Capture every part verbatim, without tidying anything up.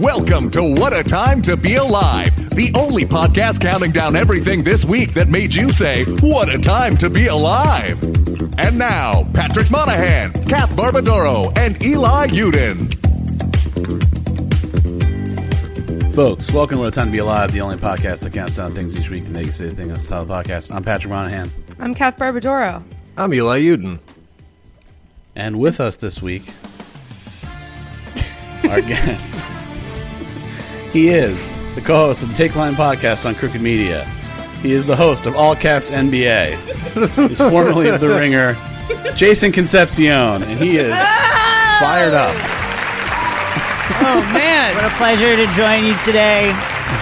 Welcome to What a Time to Be Alive, the only podcast counting down everything this week that made you say, what a time to be alive. And now, Patrick Monahan, Kath Barbadoro, and Eli Uden. Folks, welcome to What a Time to Be Alive, the only podcast that counts down things each week to make you say the thing that's the title of the podcast. I'm Patrick Monahan. I'm Kath Barbadoro. I'm Eli Uden. And with us this week, our guest. He is the co-host of the Take Line podcast on Crooked Media. He is the host of All Caps N B A. He's formerly of The Ringer, Jason Concepcion, and he is fired up. Oh, man. What a pleasure to join you today.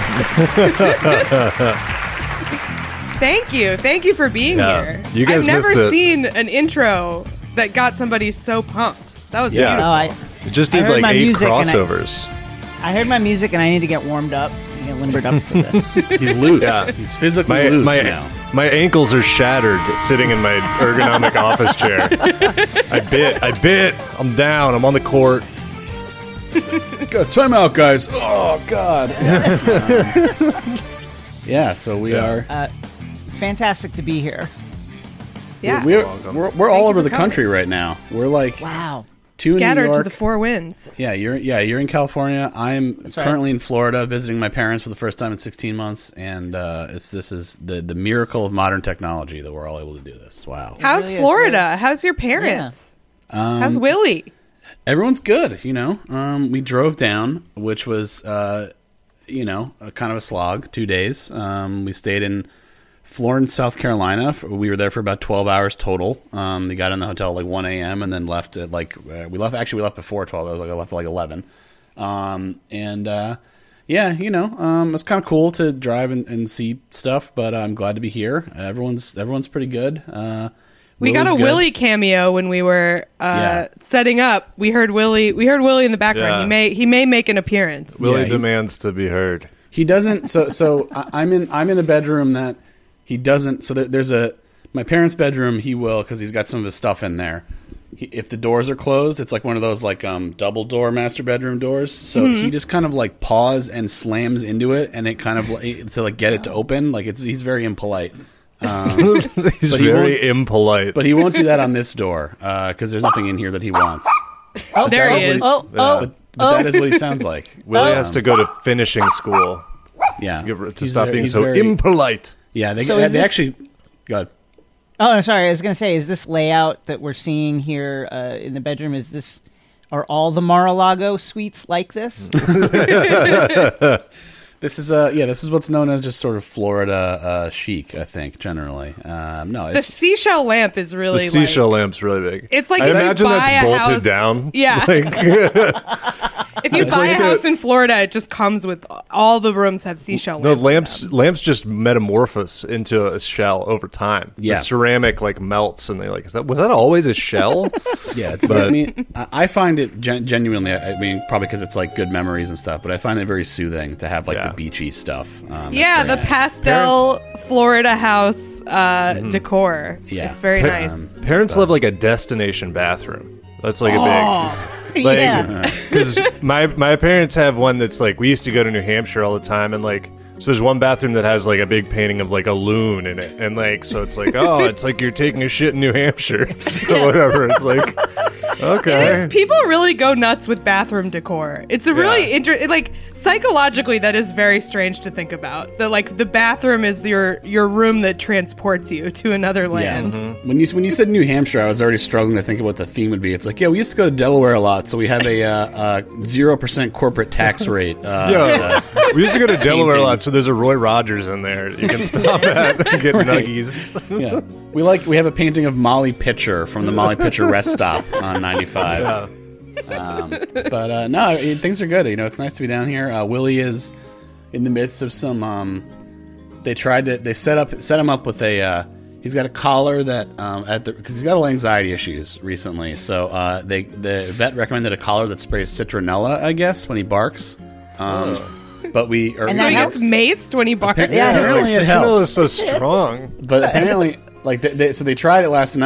Thank you. Thank you for being Yeah. here. You guys I've never missed it. seen an intro that got somebody so pumped. That was Yeah. beautiful. Oh, I, It just I did heard like my eight music and I- crossovers. I heard my music and I need to get warmed up and get limbered up for this. He's loose. Yeah. He's physically My loose my now. my ankles are shattered sitting in my ergonomic office chair. I bit. I bit. I'm down. I'm on the court. Time out, guys. Oh, God. Um, yeah, so we Yeah. are... Uh, fantastic to be here. Yeah. We're, we're, we're all you over for the coming. country right now. We're like... Wow. Two in New Scattered to York. the four winds. Yeah, you're yeah you're in California. I'm right. currently in Florida visiting my parents for the first time in sixteen months, and uh, it's this is the the miracle of modern technology that we're all able to do this. Wow, How's really is, Florida? How's your parents? um, How's Willie? everyone's good. You know, um, we drove down, which was uh, you know a kind of a slog. Two days. Um, we stayed in Florence, South Carolina. We were there for about twelve hours total. Um, we got in the hotel at like one a.m. and then left at like uh, we left. Actually, we left before twelve. I was like I left at like eleven. Um, and uh, yeah, you know, um, it's kind of cool to drive and, and see stuff. But I'm glad to be here. Uh, everyone's everyone's pretty good. Uh, We got a Willie's good. Willie cameo when we were uh, Yeah. setting up. We heard Willie. We heard Willie in the background. Yeah. He may he may make an appearance. Willie Yeah, he- demands to be heard. He doesn't. So so I, I'm in I'm in a bedroom that he doesn't. So there, there's a my parents' bedroom. He will because he's got some of his stuff in there. He, if the doors are closed, it's like one of those like um double door master bedroom doors. So he just kind of like paws and slams into it, and it kind of like, to like get it to open. Like it's he's very impolite. Um, He's But he very won't- impolite. but he won't do that on this door because there's nothing in here that he wants. Oh, There that he is is. Oh, Yeah. oh, But, but that is what he sounds like. Willie Um, has to go to finishing school Yeah, to, give, to He's stop very- being he's so very- impolite. Yeah, they, So they, is they this- actually. Go ahead. oh, no, sorry. I was going to say, is this layout that we're seeing here uh, in the bedroom, is this, are all the Mar-a-Lago suites like this? This is uh yeah, this is what's known as just sort of Florida uh, chic, I think, generally. Um, no, The it's seashell lamp is The really seashell like, lamp's really big. It's like I if you imagine buy that's a bolted house- down. Yeah. Like, if you It's buy like a house the- in Florida, it just comes with all the rooms have seashell the lamps. in lamps them. lamps just metamorphose into a shell over time. Yeah. The ceramic like melts, and they like is that was that always a shell? yeah, it's. But, I mean, I, I find it gen- genuinely. I mean, probably because it's like good memories and stuff. But I find it very soothing to have like Yeah. the beachy stuff. Um, Yeah, it's the very nice. pastel Florida house uh, decor. Yeah. It's very Pa- nice. Parents love like a destination bathroom. That's like a big like Yeah. because my my parents have one that's like we used to go to New Hampshire all the time, and like so there's one bathroom that has like a big painting of like a loon in it, and like so it's like oh it's like you're taking a shit in New Hampshire or whatever. It's like okay. People really go nuts with bathroom decor. It's a really Yeah. inter- like psychologically that is very strange to think about. That like the bathroom is your your room that transports you to another Yeah. land. When you when you said New Hampshire, I was already struggling to think of what the theme would be. It's like, yeah, we used to go to Delaware a lot, so we have a zero percent corporate tax rate. Uh, Yeah, we used to go to Delaware a Painting. lot, so there's a Roy Rogers in there. You can stop at and get nuggies. yeah, we like we have a painting of Molly Pitcher from the Molly Pitcher rest stop on ninety-five. Yeah. Um, but uh, no, it, things are good. You know, it's nice to be down here. Uh, Willie is in the midst of some. Um, they tried to. They set up set him up with a. Uh, he's got a collar that um, at the because he's got a lot of anxiety issues recently. So uh, they the vet recommended a collar that sprays citronella, I guess, when he barks. Um, But we or, And So that he helps? gets maced when he barks. Yeah, apparently it Citronella helps. is so strong. But apparently, like, they, they, so they tried it last night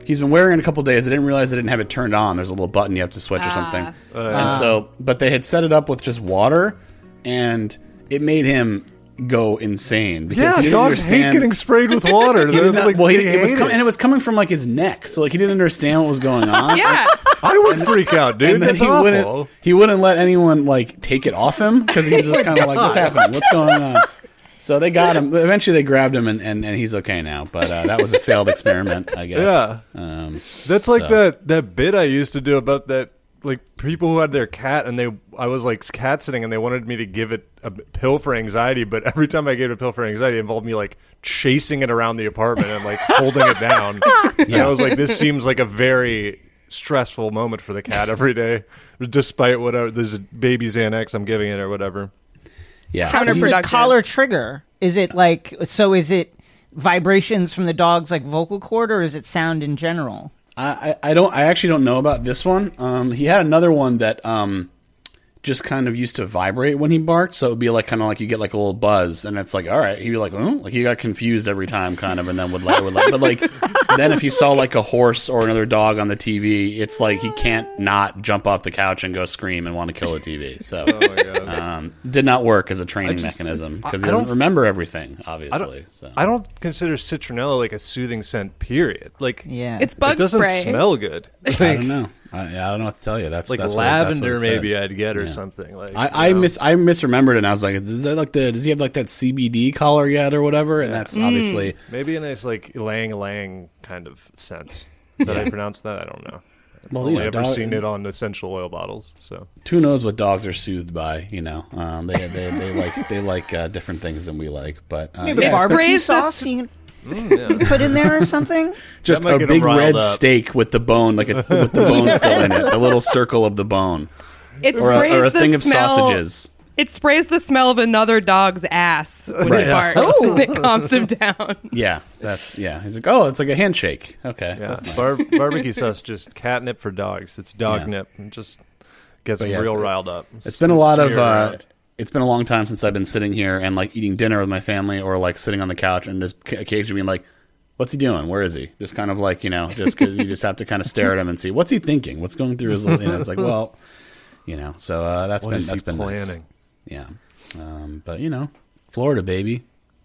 he's been wearing it a couple days. I didn't realize I didn't have it turned on. There's a little button you have to switch or something. Uh, And so, but they had set it up with just water, and it made him go insane because Yeah, he didn't dogs understand. hate getting sprayed with water. He They're did not- like, well, he, they it was hate com- it. and it was coming from like his neck, so like he didn't understand what was going on. Yeah. I would freak out, dude. And then That's he awful. wouldn't. He wouldn't let anyone like take it off him because he's just kind of like, "What's happening? What's going on?" So they got him. Eventually, they grabbed him, and, and, and he's okay now. But uh, that was a failed experiment, I guess. Yeah. Um, That's like So. that that bit I used to do about that, like people who had their cat and they I was like cat sitting and they wanted me to give it a pill for anxiety, but every time I gave it a pill for anxiety, it involved me like chasing it around the apartment and like holding it down. And I was like, this seems like a very stressful moment for the cat every day, despite whatever this baby Xanax I'm giving it or whatever. yeah. Counterproductive. So This he's- Productive. collar trigger, is it like, so is it vibrations from the dog's like vocal cord, or is it sound in general? I, I I don't. I actually don't know about this one. Um, he had another one that um, just kind of used to vibrate when he barked, so it would be like kind of like you get like a little buzz, and it's like, all right, he'd be like, oh, like he got confused every time, kind of, and then would like, would like but like then if he saw like a horse or another dog on the T V, it's like he can't not jump off the couch and go scream and want to kill the T V. So Oh my god. um, did not work as a training just- mechanism I- because I he doesn't don't- remember everything, I obviously. don't, so I don't consider citronella like a soothing scent. Period. Like, Yeah. It's bug it doesn't spray. smell good. Like, I don't know. I, I don't know what to tell you. That's like that's what- that's what lavender, it said. maybe I'd get or Yeah. something. Like I, I you know? miss I misremembered it and I was like, is that like the does he have like that C B D collar yet or whatever? And that's obviously Maybe a nice like lang lang kind of scent. Is that how you pronounce that? I don't know. well, I've you only know, ever dog- seen it on essential oil bottles. So who knows what dogs are soothed by? You know, um, they, they they like they like uh, different things than we like. But uh, Maybe yeah, barbecue sprays the sauce s- you Mm, can yeah. put in there or something? just That might a get 'em big riled red up. steak with the bone, like a with the bone still in it, the little circle of the bone, It or a, sprays or a the thing of smell, sausages. It sprays the smell of another dog's ass when Right. he barks, Oh. and it calms him down. Yeah, that's yeah. He's like, oh, it's like a handshake. Okay, Yeah, that's nice. Bar- barbecue sauce, just catnip for dogs. It's dog Yeah. nip, and just gets But them yeah, real it's- riled up. It's been a lot of. Smear Uh, around. it's been a long time since I've been sitting here and like eating dinner with my family, or like sitting on the couch and just c- occasionally being like, "What's he doing? Where is he?" Just kind of like you know, just because you just have to kind of stare at him and see what's he thinking, what's going through his. You know, it's like, well, you know. So uh, that's What been is that's he been nice. planning? Yeah, um, but you know, Florida, baby.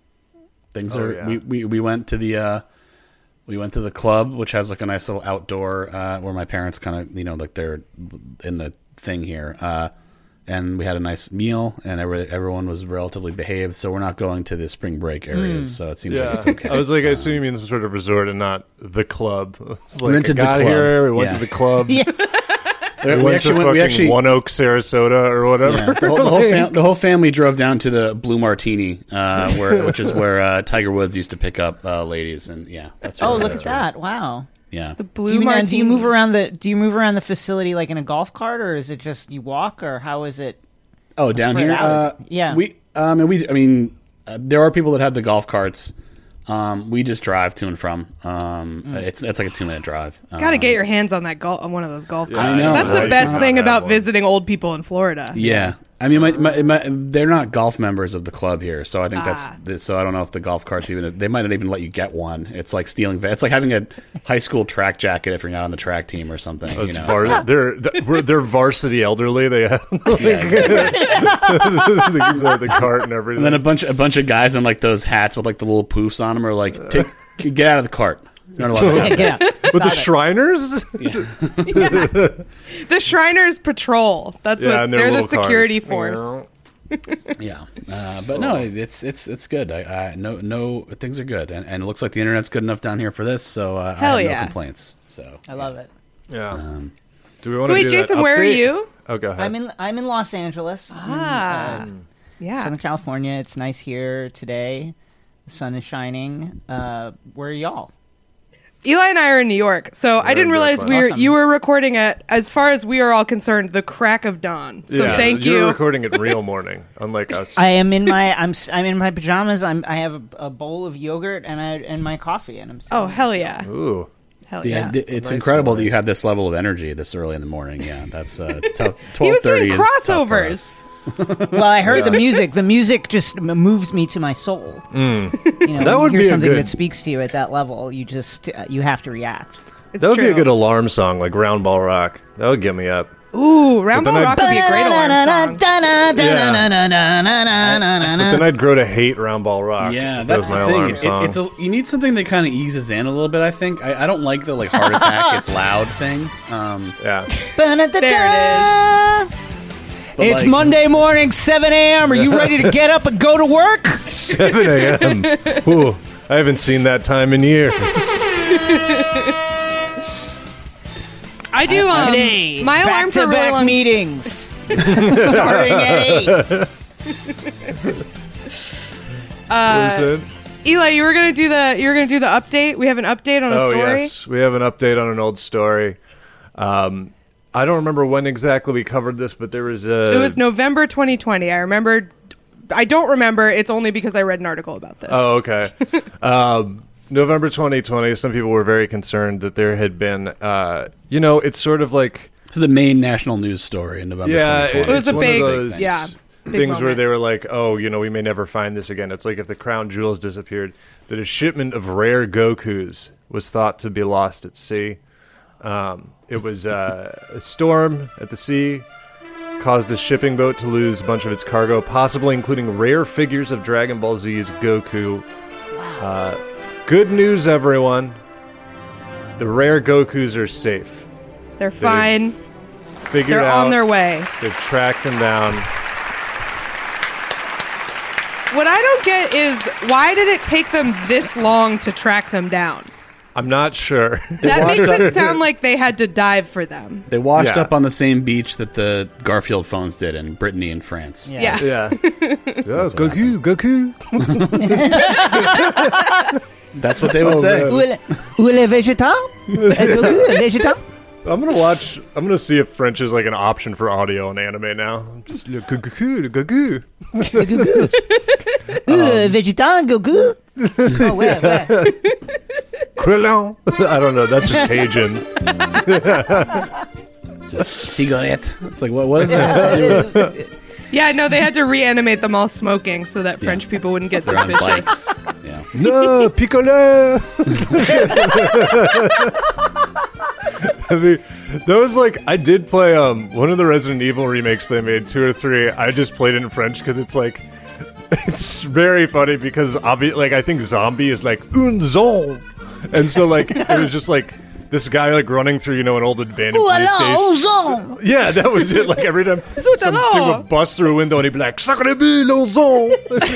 Things Oh, are. yeah. We, we we went to the. Uh, we went to the club, which has like a nice little outdoor uh, where my parents kind of, you know, like they're in the thing here. Uh, and we had a nice meal, and every, everyone was relatively behaved. So we're not going to the spring break areas. So it seems Yeah, like it's okay. I was like, I Um, assume you mean some sort of resort and not the club. It's like, rented I the got club. here, we went Yeah. to the club. we, We, we went actually to went. We fucking actually. One Oak, Sarasota, or whatever. Yeah, the, whole, the, whole fam- the whole family drove down to the Blue Martini, uh, where which is where uh, Tiger Woods used to pick up uh, ladies, and yeah, that's. Oh, where- look that's at where- that! Wow. Yeah, The Do blue you, now, martini. do you move around the Do you move around the facility like in a golf cart, or is it just you walk, or how is it? Oh, down spread here. out. Uh, Yeah. We. Um. And we. I mean, uh, there are people that have the golf carts. Um. We just drive to and from. Um. Mm. It's it's like a two minute drive. Um, Gotta get your hands on that golf on one of those golf carts. I know. That's I the best should thing have about one. visiting old people in Florida. Yeah. I mean, my, my, my, they're not golf members of the club here, so I think Ah. that's so. I don't know if the golf carts even they might not even let you get one. It's like stealing. It's like having a high school track jacket if you're not on the track team or something. You It's know, var- they're they're they're varsity elderly. They have like, Yeah, exactly. the, the, the cart and everything. And then a bunch a bunch of guys in like those hats with like the little poofs on them are like, Take, get out of the cart. You're not allowed to have Get out. with the Stop it. Shriners. The Shriners Patrol. That's Yeah, what and their they're the little cars. security force. Yeah, uh, but no, it's it's it's good. I, I no no things are good, and, and it looks like the internet's good enough down here for this, so uh, Hell I have yeah. no complaints. So I love it. Yeah. um, Do we want So to wait, do that Jason, where are update? you? Oh, go ahead. I'm in I'm in Los Angeles, Ah, in, uh, yeah. Southern California. It's nice here today. The sun is shining. Uh, where are y'all? Eli and I are in New York, so I didn't very realize fun. we were Awesome. you were recording at, as far as we are all concerned, the crack of dawn. So yeah, thank You're you. recording it real morning, unlike us. I am in my I'm s- I'm in my pajamas. I'm I have a, a bowl of yogurt and I and my coffee and I'm. Oh sitting- hell yeah, Ooh. hell yeah, yeah. th- it's Nice incredible morning. that you have this level of energy this early in the morning. Yeah, that's uh, it's tough. He Twelve was thirty doing is tough for us. crossovers. Well, I heard the Yeah. music. The music just m- moves me to my soul. You know, That when would you be hear a something good- that speaks to you at that level. You just uh, you have to react. It's That would true. be a good alarm song, like Round Ball Rock. That would get me up. Ooh, Round But Ball then Rock would be a great alarm song. But then I'd grow to hate Round Ball Rock. Yeah, if that's that was my the alarm thing. It, song. it's a, you need something that kind of eases in a little bit. I think I, I don't like the like heart attack. It's loud thing. Um, yeah. There it but, It's like, Monday morning, seven a.m. Are you ready to get up and go to work? seven a.m. Ooh, I haven't seen that time in years. I do. Um, Today, my alarm for a really back-to-back long. meetings starting at eight. Uh, Eli, you were gonna do the. You were gonna do the update. We have an update on a Oh, story. yes. We have an update on an old story. Um, I don't remember when exactly we covered this, but there was a... It was November twenty twenty. I remember. I don't remember. It's only because I read an article about this. Oh, okay. um, November twenty twenty, some people were very concerned that there had been, uh, you know, it's sort of like... This is the main national news story in November. Yeah, twenty twenty. It was a it's one big- of those yeah, big things where moment. they were like, oh, you know, we may never find this again. It's like if the crown jewels disappeared, that a shipment of rare Gokus was thought to be lost at sea. Um, it was uh, a storm at the sea, caused a shipping boat to lose a bunch of its cargo, possibly including rare figures of Dragon Ball Z's Goku. Uh, good news, everyone. The rare Gokus are safe. They're fine. Figured They're out. on their way. They've tracked them down. What I don't get is why did it take them this long to track them down? I'm not sure. That makes it sound like they had to dive for them. They washed Yeah. up on the same beach that the Garfield phones did in Brittany and France. Yeah. Yeah. Yeah. yeah Goku, Goku. That's what they would Oh, say. man. Où est le- où est le végétal? Le végétal? I'm gonna watch. I'm gonna see if French is like an option for audio in anime now. Just le Goku, le Goku. Le végétal, Goku? Oh, ouais, ouais. Krillon. I don't know. That's just Heijin. Cigarette. It's like, what? What is that? Yeah, no, they had to reanimate them all smoking so that French people wouldn't get They're on suspicious. bikes. Yeah. No, Piccolo. I mean, that was like I did play um one of the Resident Evil remakes they made, two or three. I just played it in French because it's like it's very funny because obvi- like I think zombie is like un zone, and so like it was just like this guy like running through you know an old abandoned police station. Yeah, that was it. Like every time something would bust through a window and he'd be like "Sacre bleu, l'ozon."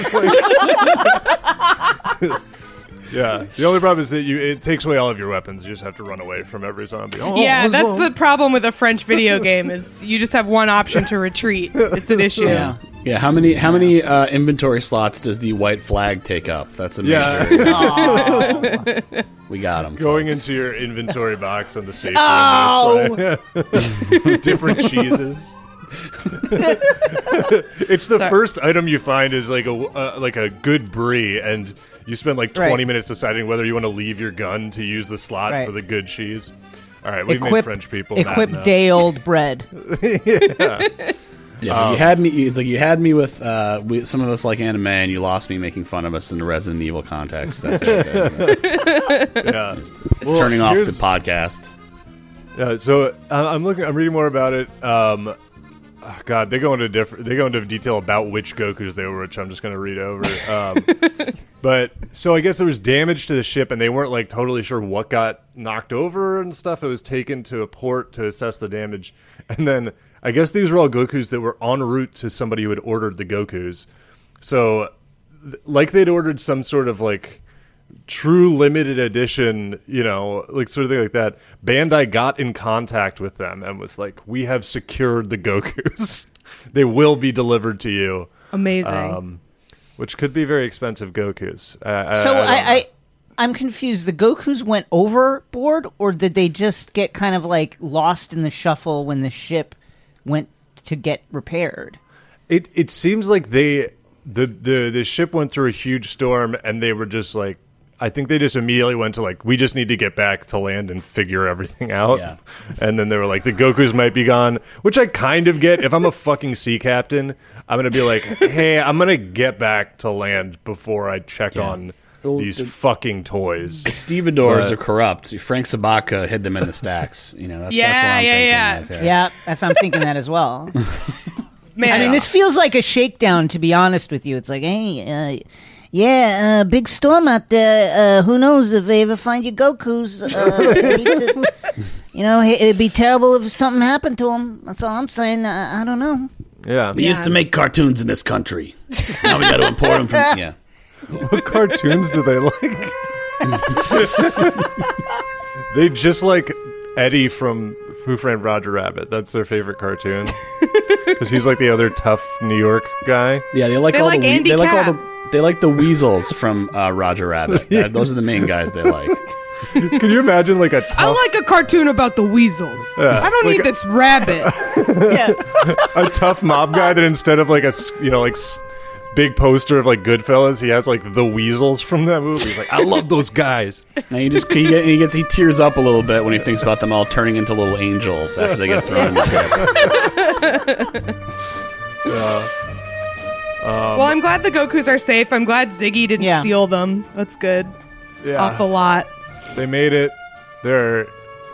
Yeah, the only problem is that you it takes away all of your weapons. You just have to run away from every zombie. Oh, Yeah, that's l'ozon. the problem with a French video game is you just have one option to retreat. It's an issue. Yeah. Yeah. How many how many uh, inventory slots does the white flag take up? That's a mystery. Yeah. We got him. Going folks. into your inventory box on the safe Oh! room. It's like different cheeses. It's the Sorry. first item you find is like a uh, like a good brie, and you spend like twenty Right. minutes deciding whether you want to leave your gun to use the slot Right. for the good cheese. All right, we've made Equip, French people equip mad now. day-old bread. Yeah, so you had me. It's like you had me with. Uh, we, some of us like anime, and you lost me making fun of us in the Resident Evil context. That's it. Yeah. Well, Turning off the here's- podcast. Yeah, so uh, I'm looking. I'm reading more about it. Um, oh, God, they go into different. They go into detail about which Gokus they were, which I'm just going to read over. Um, but so I guess there was damage to the ship, and they weren't like totally sure what got knocked over and stuff. It was taken to a port to assess the damage, and then I guess these were all Gokus that were en route to somebody who had ordered the Gokus. So, th- like they'd ordered some sort of like true limited edition, you know, like sort of thing like that. Bandai got in contact with them and was like, "We have secured the Gokus. They will be delivered to you." Amazing. Um, which could be very expensive Gokus. Uh, So I, I, I, don't I, know. I'm confused. The Gokus went overboard, or did they just get kind of like lost in the shuffle when the ship went to get repaired? It it seems like they the the the ship went through a huge storm and they were just like. I think they just immediately went to like, we just need to get back to land and figure everything out. Yeah. And then they were like, the Gokus might be gone, which I kind of get. If I'm a fucking sea captain, I'm going to be like, hey, I'm going to get back to land before I check Yeah. on Well, these the- fucking toys. The stevedores But- are corrupt. Frank Sabaka hid them in the stacks. You know, that's, Yeah, that's what I'm yeah, thinking yeah. of here. Yeah, that's I'm thinking that as well. Man, I mean, this feels like a shakedown, to be honest with you. It's like, hey, uh, yeah, uh, big storm out there. Uh, who knows if they ever find your Gokus? Uh, hate to- you know, hey, it'd be terrible if something happened to them. That's all I'm saying. I, I don't know. Yeah. We used to make cartoons in this country. Now we got to import them from. Yeah. What cartoons do they like? They just like Eddie from Who Framed Roger Rabbit. That's their favorite cartoon. Because he's like the other tough New York guy. Yeah, they like They all like the we- Andy they like all Capp. the they like the weasels from uh, Roger Rabbit. That- those are the main guys they like. Can you imagine like a tough, I like a cartoon about the weasels. Yeah, I don't like need a- this rabbit. Yeah, a tough mob guy that instead of like a s- you know like s- big poster of like Goodfellas, he has like the weasels from that movie. He's like, I love those guys. And he just he, get, he gets he tears up a little bit when he thinks about them all turning into little angels after they get thrown in the pit. well, I'm glad the Gokus are safe. I'm glad Ziggy didn't Yeah. steal them. That's good. Yeah, Off the lot. they made it. They're,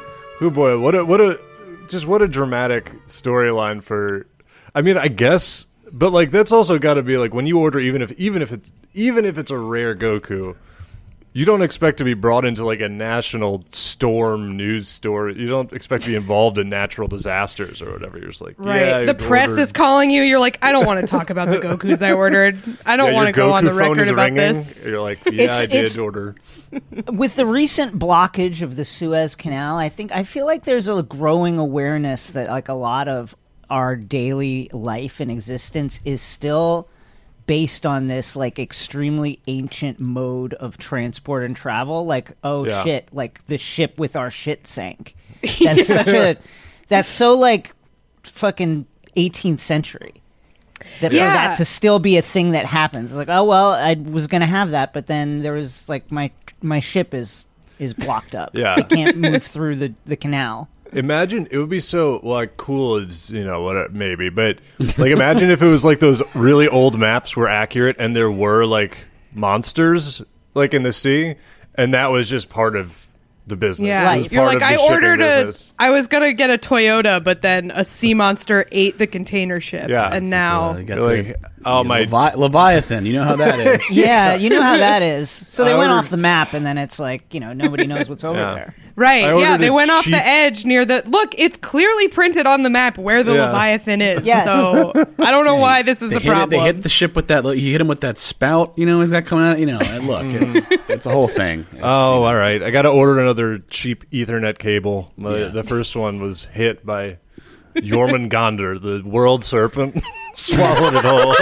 oh boy, what a what a just what a dramatic storyline for. I mean, I guess, but like that's also got to be like when you order, even if even if it's even if it's a rare Goku, you don't expect to be brought into like a national storm news story. You don't expect to be involved in natural disasters or whatever. You're just like, Right. yeah, I the press ordered- is calling you. You're like, I don't want to talk about the Gokus I ordered. I don't Yeah, want to your go on Goku the phone record is about ringing. this. You're like, yeah, It's- I did it's- order. with the recent blockage of the Suez Canal, I think I feel like there's a growing awareness that like a lot of our daily life and existence is still based on this like extremely ancient mode of transport and travel. Like, oh Yeah. shit, like the ship with our shit sank. That's such a that's so like fucking eighteenth century. That Yeah. for that to still be a thing that happens. It's like, oh well, I was gonna have that, but then there was like my my ship is is blocked up. Yeah. I can't move through the, the canal. Imagine it would be so like cool as you know what maybe, but like imagine if it was like those really old maps were accurate and there were like monsters like in the sea, and that was just part of the business. Yeah, It was you're part like, of the I shipping ordered a. business. I was gonna get a Toyota, but then a sea monster ate the container ship. Yeah. and It's now Uh, you got You're the- like, oh the my, Levi- Leviathan. You know how that is. Yeah, you know how that is. So they I went ordered- off the map, and then it's like, you know, nobody knows what's over Yeah. there. right. I Yeah, ordered they a went off cheap- the edge near the. Look, it's clearly printed on the map where the Yeah. Leviathan is. Yes. So I don't know why this is They a hit, it, problem. they hit the ship with that. You hit him with that spout. You know, he's got coming out. You know, and look, it's it's a whole thing. It's, oh, you know, all right. I got to order another cheap Ethernet cable. My, Yeah. The first one was hit by Jormungandr, the world serpent, swallowed it whole.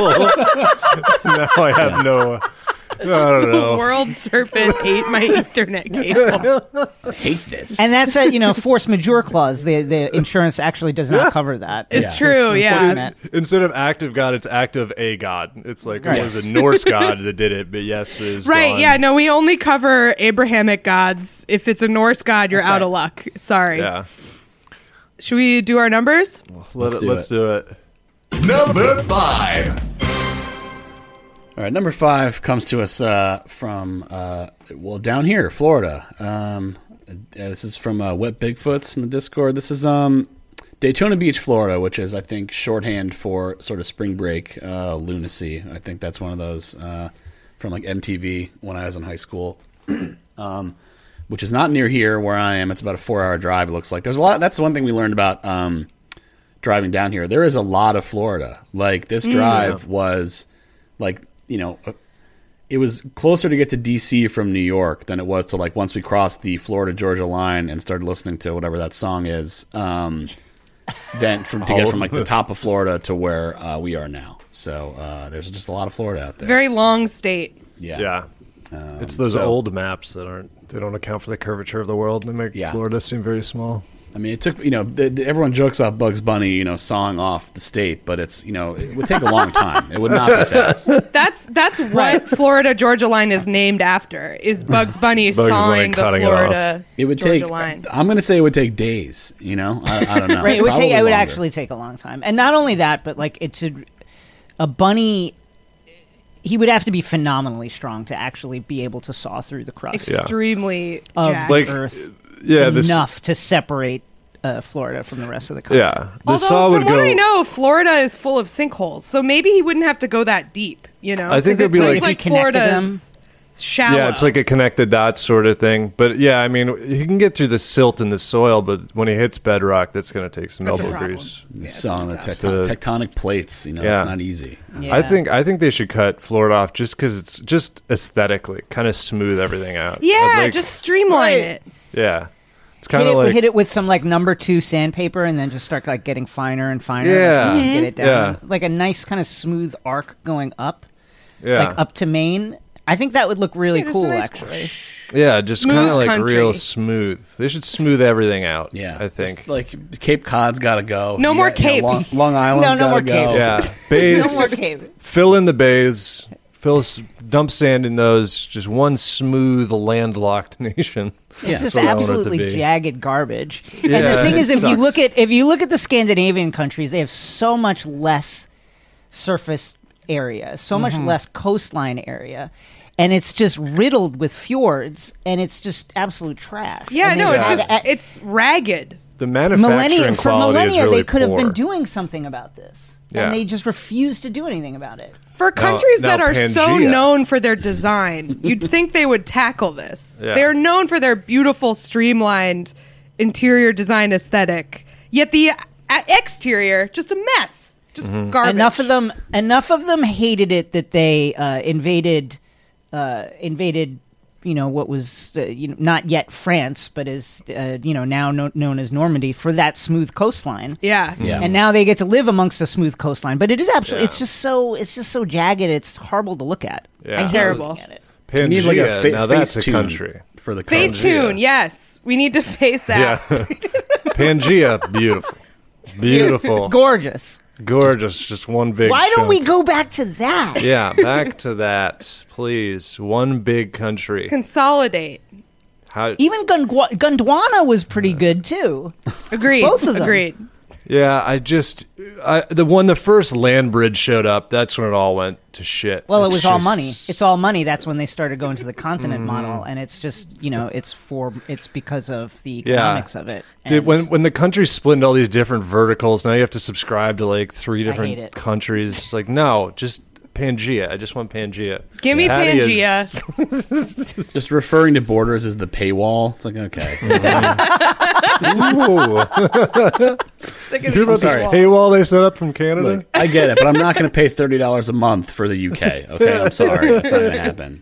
Now I have no. I don't know. World serpent ate my Ethernet cable. I hate this. And that's a, you know, force majeure clause. The the insurance actually does not cover that. It's Yeah. true. It's Yeah. unfortunate. Instead of active god, it's active a god. It's like it Right. was a Norse god that did it, but yes, it is Right, gone. yeah, no, we only cover Abrahamic gods. If it's a Norse god, you're That's out right. of luck. Sorry. Yeah. Should we do our numbers? Let Let's it, do let's it. do it. Number five. All right, number five comes to us uh, from uh, well down here, Florida. Um, uh, this is from uh, Wet Bigfoots in the Discord. This is um, Daytona Beach, Florida, which is I think shorthand for sort of spring break uh, lunacy. I think that's one of those uh, from like M T V when I was in high school. um, which is not near here where I am. It's about a four-hour drive. It looks like there's a lot. That's the one thing we learned about um, driving down here. There is a lot of Florida. Like this drive was like. You know, uh, it was closer to get to D C from New York than it was to like once we crossed the Florida Georgia line and started listening to whatever that song is. Um, then from to get from like the top of Florida to where uh, we are now. So uh, there's just a lot of Florida out there. Very long state. Yeah, Yeah. Um, It's those so- old maps that aren't, they don't account for the curvature of the world. They make Yeah. Florida seem very small. I mean, it took you know the, the, everyone jokes about Bugs Bunny, you know, sawing off the state, but it's you know it would take a long time. It would not be fast. That's that's what Florida Georgia line is named after. Is Bugs Bunny Bunny sawing the cutting it Florida It would Georgia take. line? I'm going to say it would take days. You know, I, I don't know. Right, it would take. Probably It would longer. actually take a long time, and not only that, but like it's a, a bunny. he would have to be phenomenally strong to actually be able to saw through the crust Extremely of jagged. Like, Earth yeah, this, enough to separate uh, Florida from the rest of the country. yeah, the Although, saw from would what go. I know, Florida is full of sinkholes, so maybe he wouldn't have to go that deep. You know, I think 'Cause there'd be it like- seems If he like connected Florida's shallow. Yeah, it's like a connected dots sort of thing. But yeah, I mean, he can get through the silt in the soil, but when he hits bedrock, that's going to take some That's a elbow problem. grease. So on the tecton- The- tectonic plates, you know, Yeah. it's not easy. Yeah. I think I think they should cut Florida off just because it's just aesthetically kind of smooth everything out. yeah, I'd like- just streamline Right. it. yeah. It's hit kind it, of like hit it with some like number two sandpaper, and then just start like getting finer and finer. Yeah. like, get it down, Yeah. like a nice kind of smooth arc going up, yeah, like up to Maine. I think that would look really Yeah, just cool, a nice actually. yeah, just smooth kind of like country. real smooth. They should smooth everything out. Yeah, I think. Just, like Cape Cod's got to go. No You more got- you know, capes. Long, Long Island's No, no got more to go. capes. yeah, No bays. more cave. Fill in the bays. Fill s- dump sand in those. Just one smooth landlocked nation. It's Yeah, just that's what I want it to absolutely be. jagged garbage. and Yeah, the thing it is, if you sucks. look at if you look at the Scandinavian countries, they have so much less surface area, so much Mm-hmm. less coastline area, and it's just riddled with fjords, and it's just absolute trash. Yeah, And no, they- it's just at- it's ragged. The manufacturing millennia for quality millennia is really they could have poor. been doing something about this, Yeah. and they just refused to do anything about it. For countries now that are so Pangea. known for their design, you'd think they would tackle this. Yeah. They're known for their beautiful, streamlined interior design aesthetic. Yet the uh, exterior, just a mess, just Mm-hmm. garbage. Enough of them, enough of them hated it that they uh, invaded, uh, invaded. You know what was uh, you know, not yet France, but is uh, you know now no- known as Normandy for that smooth coastline. Yeah, Yeah. And now they get to live amongst a smooth coastline, but it is absolutely Yeah. it's just so it's just so jagged. It's horrible to look at. Yeah. I hate Terrible. looking at it. You Pangea, need like a fa- now that's a face tune country. for the Face country. tune, yes. We need to face Yeah. out. Pangea, beautiful. Beautiful. Gorgeous. Gorgeous. Just one big Why don't chunk. we go back to that? Yeah, back to that, please. One big country. Consolidate. How, Even Gondwa- Gondwana was pretty good too. Agreed. Both of them. Agreed. yeah, I just I, the when the first land bridge showed up, that's when it all went to shit. Well, it It's was all just- money. It's all money. That's when they started going to the continent Mm-hmm. model, and it's just you know it's for it's because of the Yeah. economics of it. The- And when when the country's split into all these different verticals, now you have to subscrib to like three hate different it. countries. It's like no, just Pangea. I just want Pangea. Give me Patty is- Pangea. Just referring to borders as the paywall. It's like, okay. Ooh. Sick of Hear about these this sorry. walls. paywall they set up from Canada? Look, I get it, but I'm not going to pay thirty dollars a month for the U K. Okay, I'm sorry. That's not going to happen.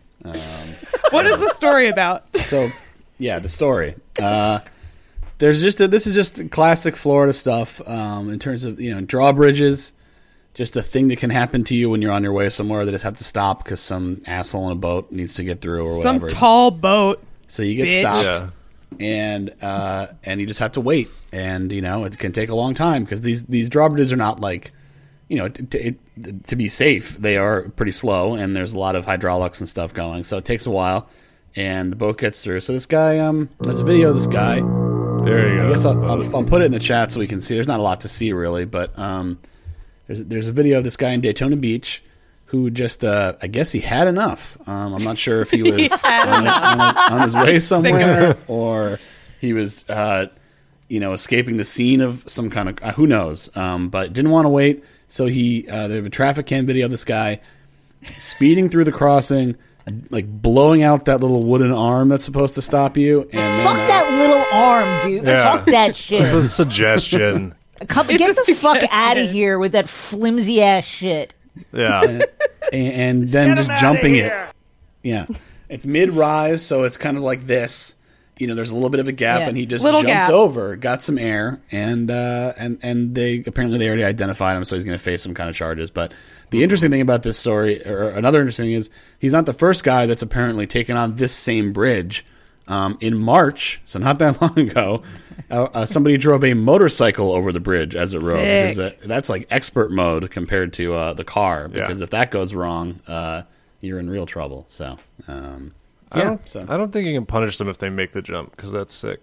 What is the story about? So, yeah, the story. Uh, there's just a, this is just classic Florida stuff um, in terms of you know drawbridges. Just a thing that can happen to you when you're on your way somewhere that just have to stop because some asshole in a boat needs to get through or Some whatever. tall boat. so you get bitch. stopped. Yeah. and uh, and you just have to wait, and you know it can take a long time because these these drawbridges are not like, you know, t- t- it, to be safe they are pretty slow, and there's a lot of hydraulics and stuff going, so it takes a while, and the boat gets through. So this guy, um, there's a video of this guy. There you go. I guess I'll, I'll, I'll put it in the chat so we can see. There's not a lot to see really, but um, there's there's a video of this guy in Daytona Beach who just, uh, I guess he had enough. Um, I'm not sure if he was had on, on, on his way somewhere or he was, uh, you know, escaping the scene of some kind of, uh, who knows, um, but didn't want to wait. So he, uh, they have a traffic cam video of this guy speeding through the crossing, like blowing out that little wooden arm that's supposed to stop you. And then, fuck uh, that little arm, dude. Yeah. Fuck that shit. the suggestion. Come, It's get a the fuck suggestion. out of here with that flimsy ass shit. Yeah. and, and then just jumping it. Yeah, it's mid rise, so it's kind of like this. You know, there's a little bit of a gap, Yeah. and he just Little jumped gap. over, got some air, and uh, and and they apparently they already identified him, so he's going to face some kind of charges. But the interesting thing about this story, or another interesting thing, is he's not the first guy that's apparently taken on this same bridge. Um, in March, so not that long ago, uh, uh, somebody drove a motorcycle over the bridge as it rode. Which is a, that's like expert mode compared to uh, the car, because Yeah. if that goes wrong, uh, you're in real trouble. So, um, I yeah. don't, So I don't think you can punish them if they make the jump because that's sick.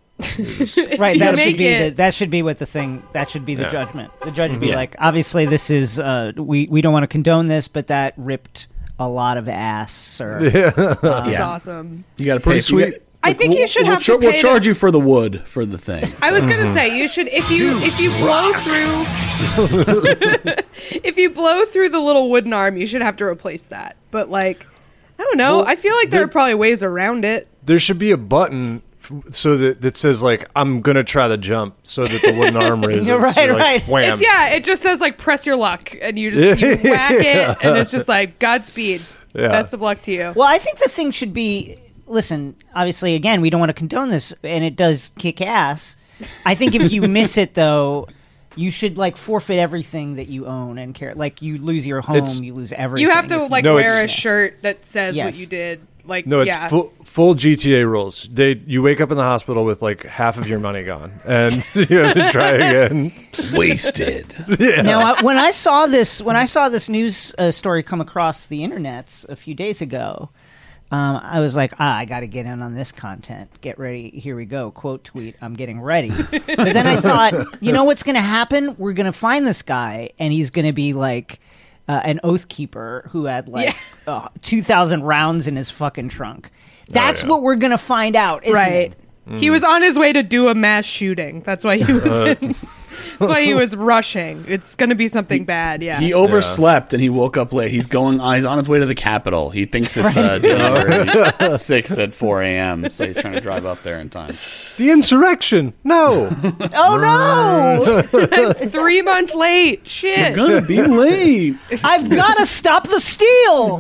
Right, You that make should be it- the, that should be what the thing that should be the Yeah. judgment. The judge would be Yeah. like, obviously, this is uh, we we don't want to condone this, but that ripped a lot of ass, sir. That's Yeah. awesome. You got to pay. Pretty you sweet. got- I think we'll- you should we'll have char- to pay We'll charge to- you for the wood for the thing. I was gonna say you should if you if you blow through if you blow through the little wooden arm, you should have to replace that. But like, I don't know. Well, I feel like there there- are probably ways around it. There should be a button f- so that that says like I'm gonna try the jump, so that the wooden arm raises. You're right, You're like, right. Wham. It's, yeah, it just says like press your luck, and you just you whack it, and it's just like Godspeed, Yeah. best of luck to you. Well, I think the thing should be, listen, obviously, again, we don't want to condone this, and it does kick ass. I think if you miss it, though, you should, like, forfeit everything that you own and care. Like, you lose your home, It's- you lose everything. You have to if like No, wear a it's- shirt that says Yes. what you did. Like No, it's yeah. full full G T A rules. They you wake up in the hospital with like half of your money gone, and you have to try again. Wasted. Now, I, when I saw this, when I saw this news uh, story come across the internets a few days ago, um, I was like, ah, I got to get in on this content. Get ready. Here we go. Quote tweet. I'm getting ready. But then I thought, you know what's going to happen? We're going to find this guy, and he's going to be like uh, an oath keeper who had like uh, two thousand rounds in his fucking trunk. That's yeah. what we're going to find out, isn't right. it? He was on his way to do a mass shooting. That's why he was. In, that's why he was rushing. It's going to be something bad. Yeah. He overslept and he woke up late. He's going. Uh, he's on his way to the Capitol. He thinks it's uh, January sixth at four a.m. So he's trying to drive up there in time. The insurrection. No. Oh no! Three months late. Shit. Gonna be late. I've got to stop the steal.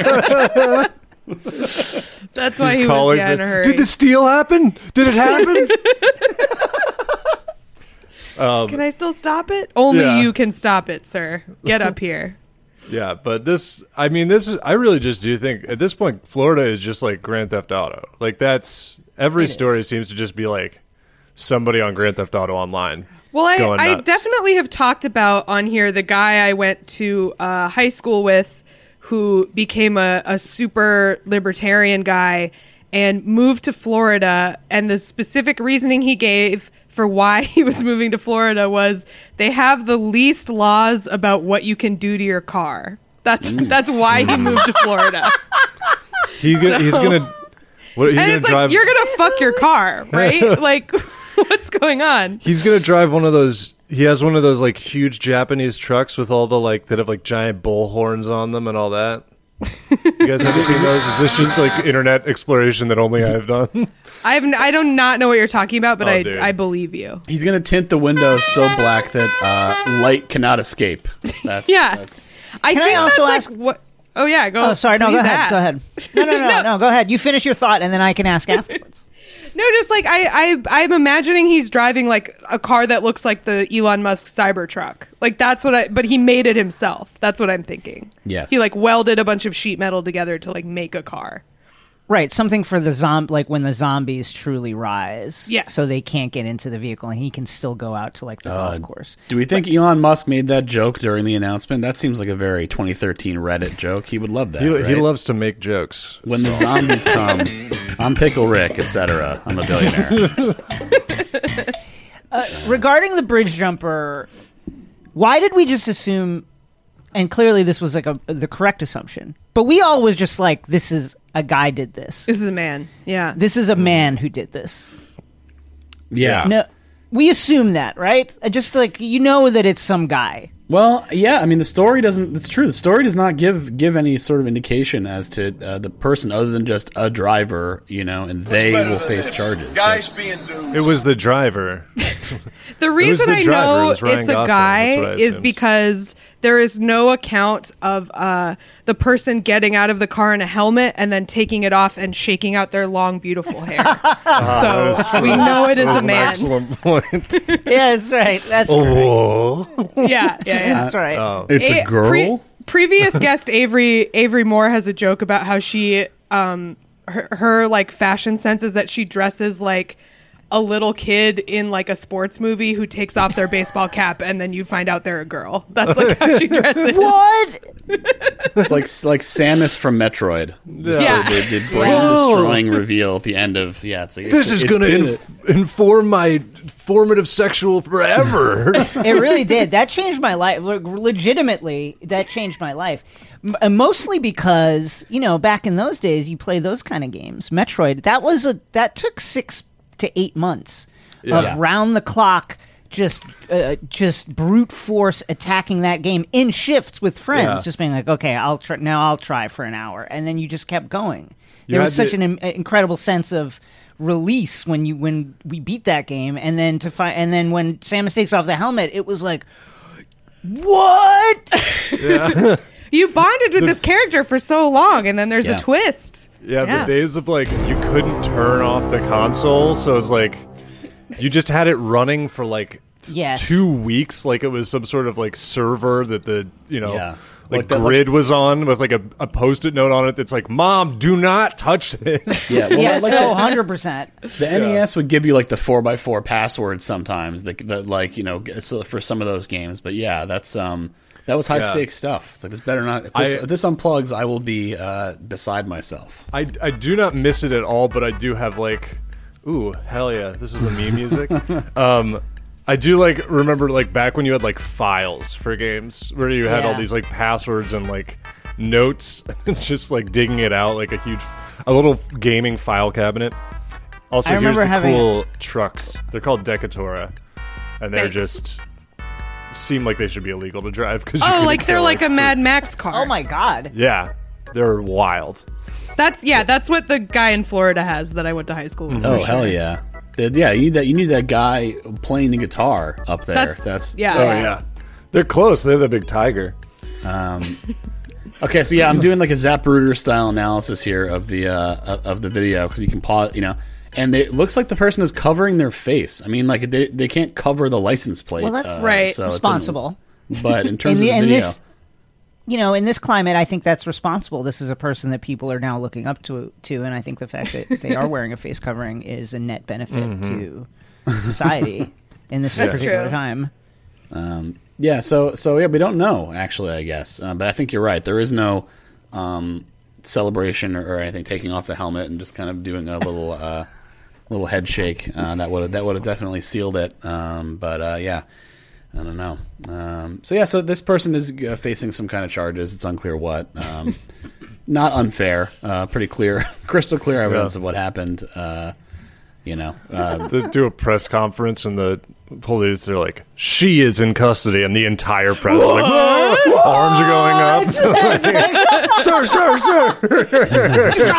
That's why He's he was calling yeah, in a for- hurry. Did the steal happen? Did it happen? Can I still stop it? Only Yeah. you can stop it, sir. Get up here. Yeah, but this, I mean, this is, I really just do think at this point, Florida is just like Grand Theft Auto. Like, that's, every It story is. seems to just be like somebody on Grand Theft Auto Online. Well, I, going I nuts. definitely have talked about on here the guy I went to uh, high school with who became a, a super libertarian guy and moved to Florida. And the specific reasoning he gave for why he was moving to Florida was they have the least laws about what you can do to your car. That's that's why he moved to Florida. He go- he's So- gonna, what, he's And gonna it's drive, like, you're going to fuck your car, right? Like, what's going on? he's gonna drive one of those, he has one of those like huge Japanese trucks with all the like, that have like giant bull horns on them and all that. You guys ever seen those? Is this just like internet exploration that only I've done? I have n- I do not know what you're talking about, but Oh, I dude. I believe you. He's gonna tint the windows so black that uh, light cannot escape. That's Yeah. That's, I Can I think also that's ask- like what. Oh yeah, go. Oh, sorry. No, go please ahead. ask. Go ahead. No, no, no, no, Go ahead. You finish your thought, and then I can ask afterwards. No, just like I, I, I'm imagining he's driving like a car that looks like the Elon Musk Cybertruck. Like that's what I. But he made it himself. That's what I'm thinking. Yes. He like welded a bunch of sheet metal together to like make a car. Right, something for the zom like when the zombies truly rise. Yes. So they can't get into the vehicle, and he can still go out to like the golf course. do we think Elon Musk made that joke during the announcement? That seems like a very twenty thirteen Reddit joke. He would love that. He, right? he loves to make jokes. when the zombies come. I'm Pickle Rick, et cetera. I'm a billionaire. Regarding the bridge jumper, why did we just assume? And clearly, this was like a the correct assumption, but we all was just like, "This is a guy did this. This is a man. Yeah. This is a man who did this." Yeah. No, we assume that, right? Uh, Just like you know that it's some guy. Well, yeah. I mean, the story doesn't. It's true. The story does not give give any sort of indication as to uh, the person, other than just a driver. You know, and they better will than face this? charges. Guys So- being dudes. It was the driver. The reason the I driver. It know was Ryan it's a Gosling. guy That's what I is assumed. because there is no account of uh, the person getting out of the car in a helmet and then taking it off and shaking out their long, beautiful hair. so we know it is That a was an man. excellent point. Yeah, that's right. That's Oh. Yeah, yeah, yeah. that's right. Oh. It's a A- girl. pre- previous guest Avery Avery Moore has a joke about how she um her, her like fashion sense is that she dresses like a little kid in like a sports movie who takes off their baseball cap and then you find out they're a girl. That's like how she dresses. What? It's like like Samus from Metroid. Just Yeah. the, the, the brain destroying reveal at the end of yeah. It's like This it's, is it's going to been inf- inform my formative sexual forever. It really did. That changed my life. Le- Legitimately, that changed my life. M- uh, mostly because, you know, back in those days, you play those kind of games. Metroid, that was a that took six to eight months Yeah. of round the clock, just uh, just brute force attacking that game in shifts with friends. Yeah. Just being like, okay, I'll try now. I'll try for an hour, and then you just kept going. You There was had such to- an im- incredible sense of release when you when we beat that game, and then to find and then when Samus takes off the helmet, it was like, what? You bonded with this character for so long, and then there's Yeah. a twist. Yeah, Yes. the days of like you couldn't turn off the console, so it's like you just had it running for like Yes. two weeks, like it was some sort of like server that the you know Yeah. like, Like that- grid was on with like a, a post-it note on it that's like, "Mom, do not touch this." Yeah, well, Yeah, like no, the, one hundred percent. the N E S would give you like the four by four password sometimes. That that like you know so for some of those games. But yeah, that's um that was high Yeah. stakes stuff. It's like this better not. If this, I- if this unplugs, I will be uh, beside myself. I, I do not miss it at all, but I do have like, ooh, hell yeah, this is the meme music. um, I do like remember like back when you had like files for games where you had all Yeah. these like passwords and like notes, just like digging it out like a huge, a little gaming file cabinet. Also, I here's remember the having- cool trucks. They're called Decatora, and they're Thanks. just seem like they should be illegal to drive because Oh, like they're like a Mad Max car. Oh my god. yeah, they're wild. That's yeah. That's what the guy in Florida has that I went to high school with. Oh hell yeah. The- Yeah, you need that. You need that guy playing the guitar up there. That's, That's yeah. Oh yeah, they're close. They're the big tiger. Okay, so yeah, I'm doing like a Zapruder style analysis here of the uh, of the video because you can pause, you know, and it looks like the person is covering their face. I mean, like they they can't cover the license plate. Well, that's uh, right. so it doesn't- Responsible. But in terms In the- of in the video, this- You know, in this climate, I think that's responsible. This is a person that people are now looking up to, to, and I think the fact that they are wearing a face covering is a net benefit to society in this That's particular true. time. yeah. So so yeah, we don't know actually. I guess, uh, but I think you're right. There is no um, celebration or, or anything. Taking off the helmet and just kind of doing a little uh, little head shake uh, that would that would have definitely sealed it. Um, but uh, yeah. I don't know. Um, so yeah, so this person is uh, facing some kind of charges. It's unclear what. Um, not unfair. Uh, pretty clear, crystal clear evidence Yeah. of what happened. Uh, you know, uh, They do a press conference and the police they're like, "She is in custody," and the entire press is like, "Whoa!" Arms are going up. Sir, sir, sir.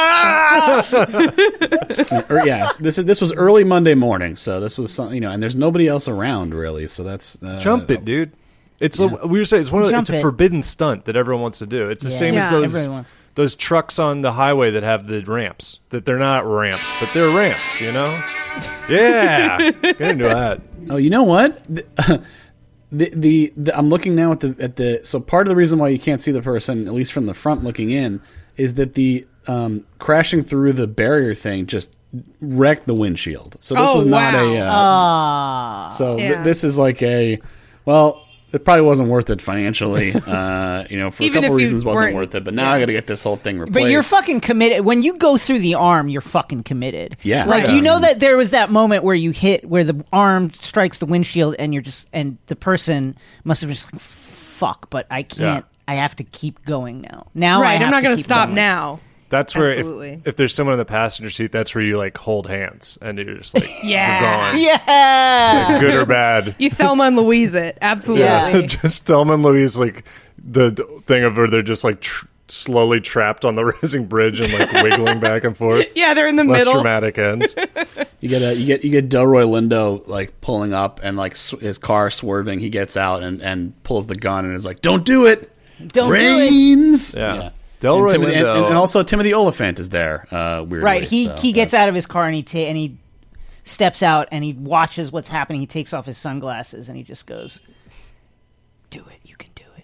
or, yeah. it's- This is this was early Monday morning, so this was some, you know, and there's nobody else around really. So that's uh, Jump it, dude. It's a, we were saying it's one of the, Jump it's a it. forbidden stunt that everyone wants to do. It's the Yeah. same Yeah. as those Everyone wants- those trucks on the highway that have the ramps. That they're not ramps, but they're ramps. You know? Yeah, get into that. Oh, you know what? The, the, the, the I'm looking now at the at the so part of the reason why you can't see the person, at least from the front looking in, is that the um, crashing through the barrier thing just wrecked the windshield. So this Oh, was not wow. a. Uh, Ah, so th- Yeah. this is like a. Well, it probably wasn't worth it financially. Uh, you know, for Even a couple if you reasons, wasn't weren't- worth it. But now I got to get this whole thing replaced. but you're fucking committed. When you go through the arm, you're fucking committed. Yeah. Like, Right. you know that there was that moment where you hit, where the arm strikes the windshield and you're just, and the person must have just, fuck, but I can't, I have to keep going now. Now I Right. have I'm not to going to keep stop going. now. That's where if, Absolutely. if there's someone in the passenger seat, that's where you like hold hands and you're just like, Yeah. we're going. Yeah. Good or bad. You Thelma and Louise it. Absolutely. Yeah. Just Thelma and Louise, like the d- thing of where they're just like tr- slowly trapped on the rising bridge and like wiggling back and forth. Yeah, they're in the Less middle. dramatic ends. You get a, you get you get Delroy Lindo like pulling up and like sw- his car swerving. He gets out and, and pulls the gun and is like, "Don't do it, Don't do it. brains." Yeah. And, Delroy Timothy- and, Lindo. and also Timothy Oliphant is there. Uh, weirdly, Right. He so he gets that's- out of his car and he ta- and he steps out and he watches what's happening. He takes off his sunglasses and he just goes, "Do it. You can do it.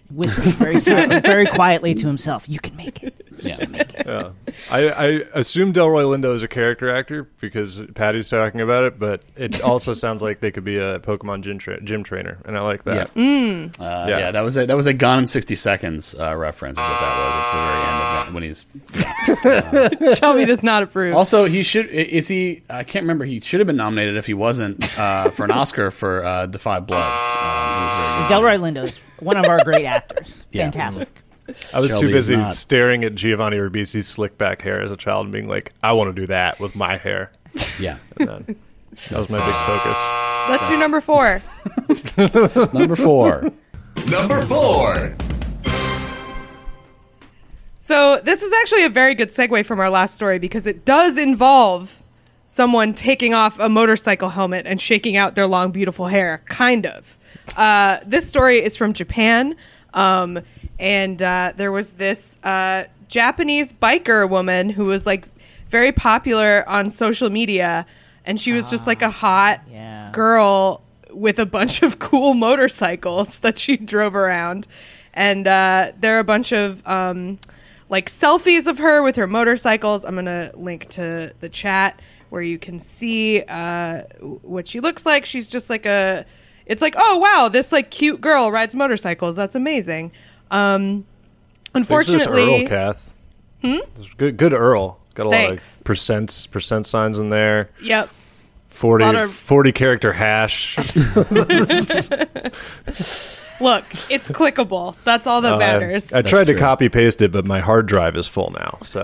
whispering very silently, very quietly to himself, "You can make it. Yeah. You can make it." Yeah. I, I assume Delroy Lindo is a character actor because Patty's talking about it, but it also sounds like they could be a Pokemon gym, tra- gym trainer, and I like that. Yeah. Mm. Uh, Yeah. yeah, that was a, that was a Gone in sixty Seconds uh, reference. Is what that was. It's the very end of that when he's. Shelby does not approve. Also, he should is he? I can't remember. He should have been nominated if he wasn't uh, for an Oscar for uh, The Five Bloods. Um, he was very good. Delroy Lindo is one of our great actors. Yeah. Fantastic. I was Shelby too busy is not. staring at Giovanni Ribisi's slick back hair as a child and being like, I want to do that with my hair. Yeah. And then that was my big focus. Let's do number four. Number four. Number four. So this is actually a very good segue from our last story because it does involve someone taking off a motorcycle helmet and shaking out their long, beautiful hair. Kind of. Uh, this story is from Japan. Um, and uh, there was this uh, Japanese biker woman who was like very popular on social media. And she was just like a hot yeah. girl with a bunch of cool motorcycles that she drove around. And uh, there are a bunch of um, like selfies of her with her motorcycles. I'm going to link to the chat where you can see uh, what she looks like. She's just like a, it's like, oh, wow, this like cute girl rides motorcycles. That's amazing. Um, unfortunately, Earl, Kath. Hmm? Good, good Earl. Got a Thanks. lot of percents, percent signs in there. Yep. forty, Lot of- forty character hash. Look, it's clickable. That's all that matters. I, I tried true. to copy paste it, but my hard drive is full now. So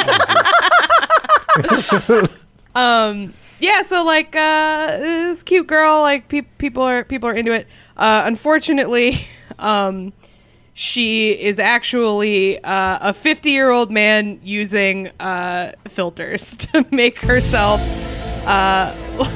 Yeah, so like uh, this cute girl, like pe- people are people are into it. Uh, unfortunately, um, she is actually uh, a fifty-year-old man using uh, filters to make herself uh,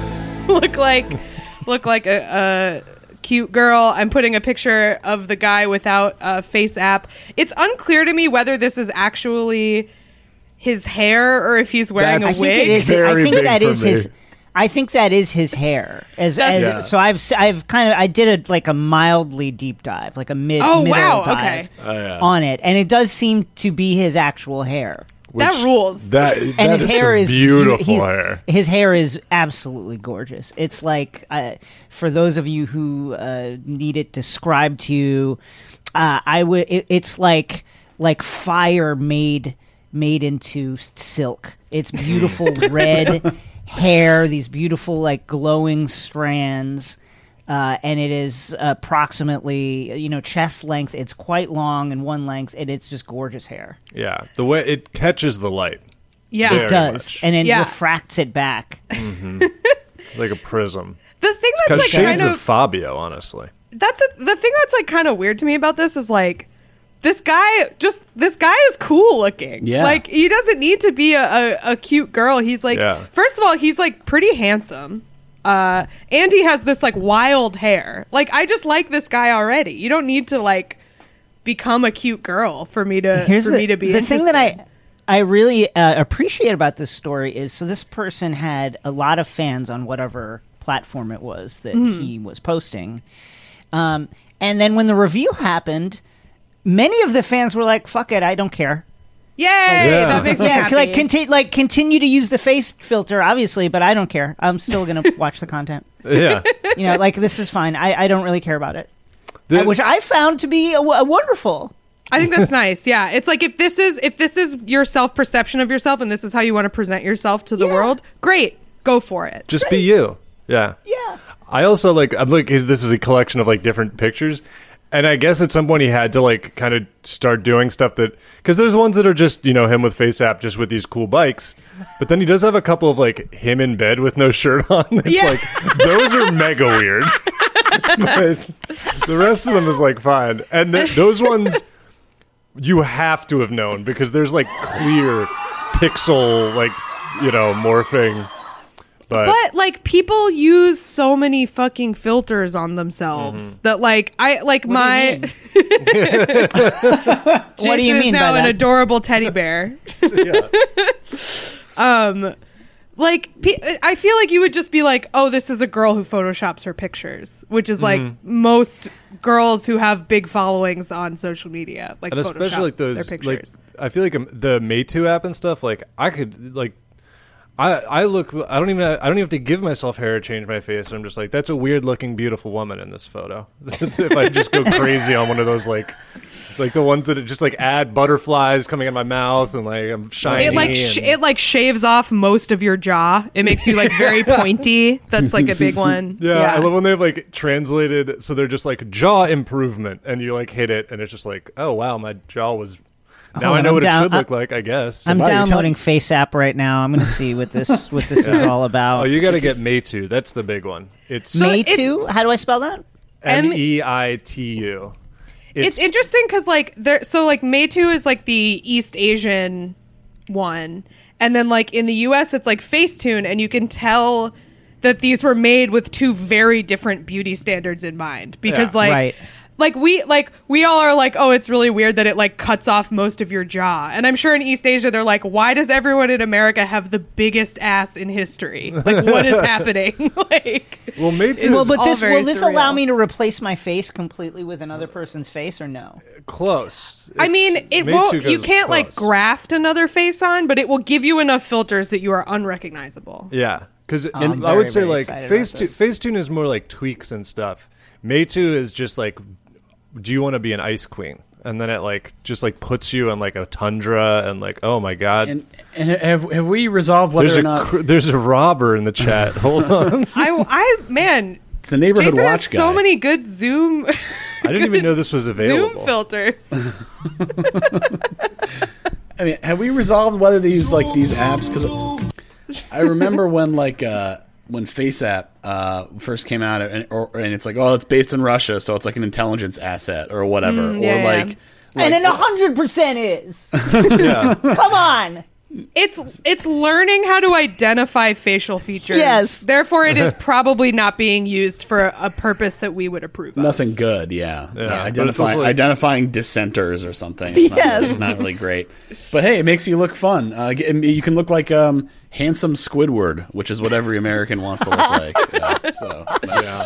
look like look like a, a cute girl. I'm putting a picture of the guy without a face app. It's unclear to me whether this is actually his hair or if he's wearing That's- a I think wig. it is. I Very think big that for is me. his. I think that is his hair. As, That's- as Yeah. so, I've s- I've kind of I did a like a mildly deep dive, like a mid Oh, middle wow, dive okay. Oh, yeah. on it, and it does seem to be his actual hair. That Which- rules. That, And that his is hair some is beautiful he's- hair. His hair is absolutely gorgeous. It's like uh, for those of you who uh, need it described to you, uh, I would. It, it's like like fire made made into s- silk. It's beautiful red hair. These beautiful like glowing strands. Uh, and it is approximately, you know, chest length. It's quite long in one length, and it's just gorgeous hair. Yeah, the way it catches the light yeah. Very It does, much. and it Yeah. refracts it back. like a prism. The thing that's Because like shades kind of of Fabio, honestly. that's a, the thing that's like kind of weird to me about this is like this guy just this guy is cool looking. Yeah. Like he doesn't need to be a, a, a cute girl. He's like Yeah. first of all, he's like pretty handsome. Uh and he has this like wild hair. Like I just like this guy already. You don't need to like become a cute girl for me to Here's for the, me to be the thing that interested. I I really uh, appreciate about this story is so this person had a lot of fans on whatever platform it was that Mm-hmm. he was posting, um, and then when the reveal happened, many of the fans were like, "Fuck it, I don't care." Yay! Yeah. That makes me Yeah, happy. like continue, like continue to use the face filter, obviously, but I don't care. I'm still gonna watch the content. Yeah. You know, like this is fine. I, I don't really care about it, The- Uh, which I found to be a, a wonderful. I think that's nice. Yeah, it's like if this is if this is your self perception of yourself and this is how you want to present yourself to the Yeah. world, great, go for it. Just be you. Yeah. Yeah. I also like. I'm like. This is a collection of like different pictures, and I guess at some point he had to like kind of start doing stuff that because there's ones that are just you know him with face app just with these cool bikes, but then he does have a couple of like him in bed with no shirt on. It's Yeah. like those are mega weird. But the rest of them is like fine, and th- those ones you have to have known because there's like clear pixel like you know morphing. But, But like people use so many fucking filters on themselves Mm-hmm. that like I like my do Jason What do you is mean now by an that? adorable teddy bear. yeah. Um like pe- I feel like you would just be like, oh, this is a girl who photoshops her pictures, which is like Mm-hmm. most girls who have big followings on social media, like And Photoshop especially like their those, like pictures. I feel like um, the Meitu app and stuff. Like I could like. I, I look. I don't even. I don't even have to give myself hair or change my face. I'm just like, that's a weird looking, beautiful woman in this photo. If I just go crazy on one of those, like, like the ones that just like add butterflies coming in my mouth and like I'm shiny. It like sh- and- it like shaves off most of your jaw. It makes you like very pointy. That's like a big one. yeah, I love when they've like translated. So they're just like jaw improvement, and you like hit it, and it's just like, oh wow, my jaw was. Now Hold I on, know I'm what down- it should I- look like. I guess. I'm wow, you're downloading telling- FaceApp right now. I'm going to see what this what this is all about. Oh, you got to get Meitu. That's the big one. It's So it's- Meitu? How do I spell that? M E I T U. It's, interesting because like there, so like Meitu is like the East Asian one, and then like in the U S it's like Facetune, and you can tell that these were made with two very different beauty standards in mind because Yeah. like. Right. Like we like we all are like, oh, it's really weird that it like cuts off most of your jaw. And I'm sure in East Asia they're like, why does everyone in America have the biggest ass in history? Like what is happening? Like Well, Meitu Well, is but all this very will this allow surreal. me to replace my face completely with another person's face or no? close. I It's- mean, it Meitu won't. You goes can't like close. graft another face on, but it will give you enough filters that you are unrecognizable. Yeah, because I'm I would very, say very like excited about Facetune. this. Facetune is more like tweaks and stuff. Meitu is just like, do you want to be an ice queen? And then it like just like puts you in like a tundra and like, oh my god. And, and have, have we resolved whether there's or a not cr- there's a robber in the chat. Hold on, I, I, man, it's the neighborhood Jason watch has guy? so many good Zoom, I didn't even know this was Zoom available. filters. I mean, have we resolved whether they use like these apps? Because I remember when like uh, when FaceApp uh, first came out, and, or, and it's like, oh, it's based in Russia, so it's like an intelligence asset or whatever, Mm, yeah, or yeah. like, And like then a hundred percent is. Yeah, Come on. It's it's learning how to identify facial features. Yes. Therefore, it is probably not being used for a purpose that we would approve of. nothing good. Yeah, Yeah, yeah. but it's Identifying also like- identifying dissenters or something. It's not, Yes. it's not really great. But hey, it makes you look fun. Uh, g- you can look like um, handsome Squidward, which is what every American wants to look like. Yeah, so yeah.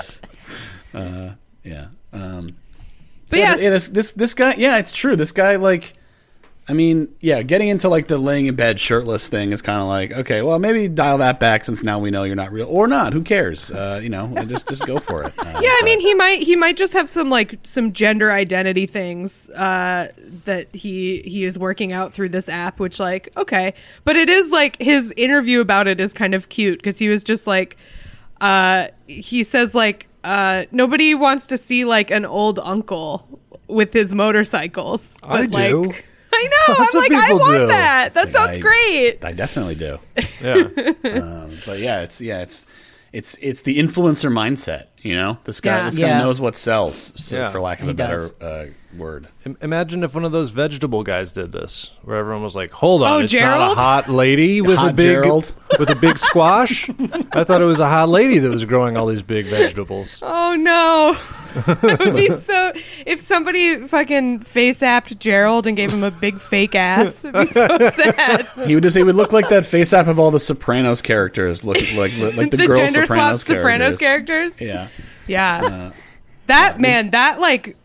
uh, yeah. Um, But so yes. yeah, this, this this guy, yeah, it's true. This guy, like, I mean, yeah, getting into like the laying in bed shirtless thing is kind of like, okay, well, maybe dial that back since now we know you're not real, or not. Who cares? Uh, you know, just just go for it. Uh, Yeah, I but- mean, he might he might just have some like some gender identity things uh, that he he is working out through this app. Which like okay, but it is like his interview about it is kind of cute because he was just like uh, he says like uh, nobody wants to see like an old uncle with his motorcycles. But, I do. Like, I know. Lots I'm of like I people want do. that. That sounds I- great. I definitely do. Yeah. Um, but yeah, it's yeah, it's it's it's the influencer mindset. You know, this guy Yeah. this guy Yeah. knows what sells. So Yeah. for lack of He a better does. uh, word. Im- Imagine if one of those vegetable guys did this, where everyone was like, "Hold on, Oh, it's not Gerald? a hot lady with a Hot big Gerald? with a big squash." I thought it was a hot lady that was growing all these big vegetables. Oh no. It would be so if somebody fucking face apped Gerald and gave him a big fake ass. It'd be so sad. He would just he would look like that face app of all the Sopranos characters, look like like the, the girl gender swap Sopranos Sopranos characters. characters. Yeah. Yeah. that man, that like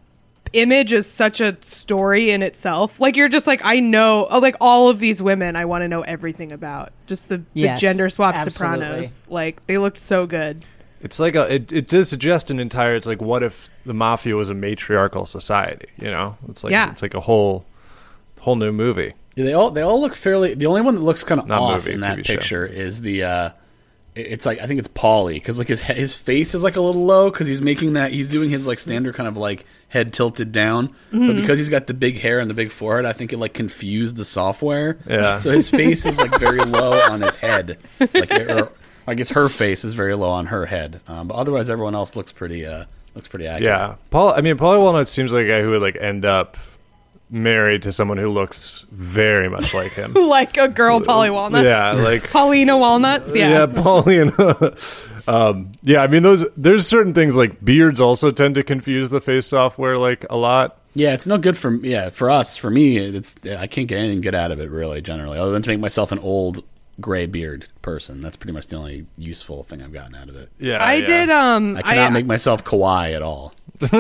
image is such a story in itself. Like you're just like I know oh, like all of these women I want to know everything about. Just the, Yes, the gender swap absolutely. Sopranos. Like they looked so good. It's like a it, it does suggest an entire. It's like, what if the mafia was a matriarchal society? You know, it's like Yeah. it's like a whole whole new movie. Yeah, they all they all look fairly. The only one that looks kind of Not off movie, in that T V show. picture is the. Uh, it- it's like I think it's Paulie because like his he- his face is like a little low because he's making that he's doing his like standard kind of like head tilted down, Mm-hmm. but because he's got the big hair and the big forehead, I think it like confused the software. Yeah. So his face is like very low on his head, like or, I guess her face is very low on her head, um, but otherwise everyone else looks pretty uh, looks pretty accurate. Yeah, Paul. I mean, Paulie Walnut seems like a guy who would like end up married to someone who looks very much like him. Like a girl Polly Walnuts. Yeah, like Paulina Walnuts. Yeah. yeah, Paulie and um, yeah. I mean, those there's certain things like beards also tend to confuse the face software like a lot. Yeah, it's no good for yeah for us. For me, it's I can't get anything good out of it really. Generally, other than to make myself an old gray beard person. That's pretty much the only useful thing I've gotten out of it. Yeah, I yeah. did. Um, I cannot I, make myself Kawhi at all.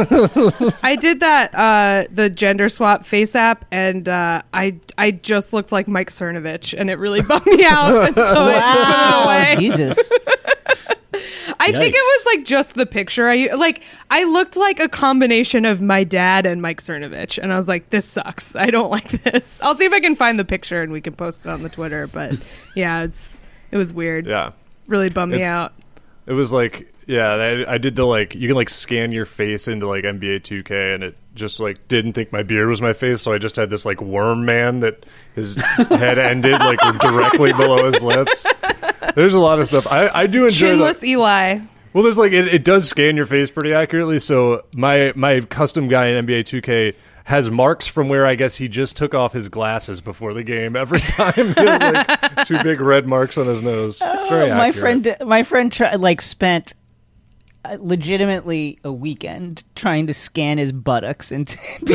I did that. Uh, the gender swap face app, and uh, I I just looked like Mike Cernovich, and it really bummed me out. And so I just put it away. Jesus. I think it was like just the picture. I like I looked like a combination of my dad and Mike Cernovich, and I was like, "This sucks. I don't like this." I'll see if I can find the picture and we can post it on the Twitter. But yeah, it's it was weird. Yeah, really bummed me It's- out. it was like yeah. I, I did the like you can like scan your face into like N B A two K, and it just like didn't think my beard was my face, so I just had this like worm man that his head ended like directly below his lips. There's a lot of stuff. I, I do enjoy Chinless that. Eli. Well, there's like it, it does scan your face pretty accurately. So my my custom guy in N B A two K has marks from where I guess he just took off his glasses before the game. Every time he has like two big red marks on his nose. Very Oh, my accurate. friend, my friend, tri- like spent uh, legitimately a weekend trying to scan his buttocks and to,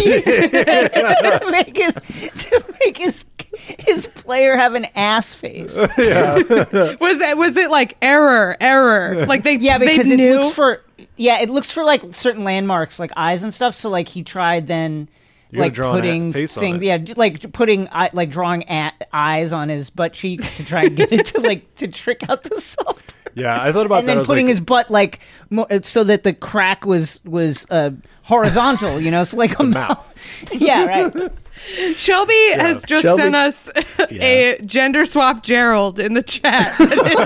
to make his to make his his player have an ass face. Was it was it like error error? Like they Yeah, they because it knew. looks for yeah, it looks for like certain landmarks, like eyes and stuff. So like he tried then. You gotta Like draw an putting a- face on things, it. yeah, j- like putting eye- like drawing at eyes on his butt cheeks to try and get it to like to trick out the soft. Yeah, I thought about And that. I then was putting like, his butt like mo- so that the crack was was uh, horizontal, you know, so like a mouth. Yeah, right. Shelby has just Shelby- sent us a gender swap Gerald in the chat.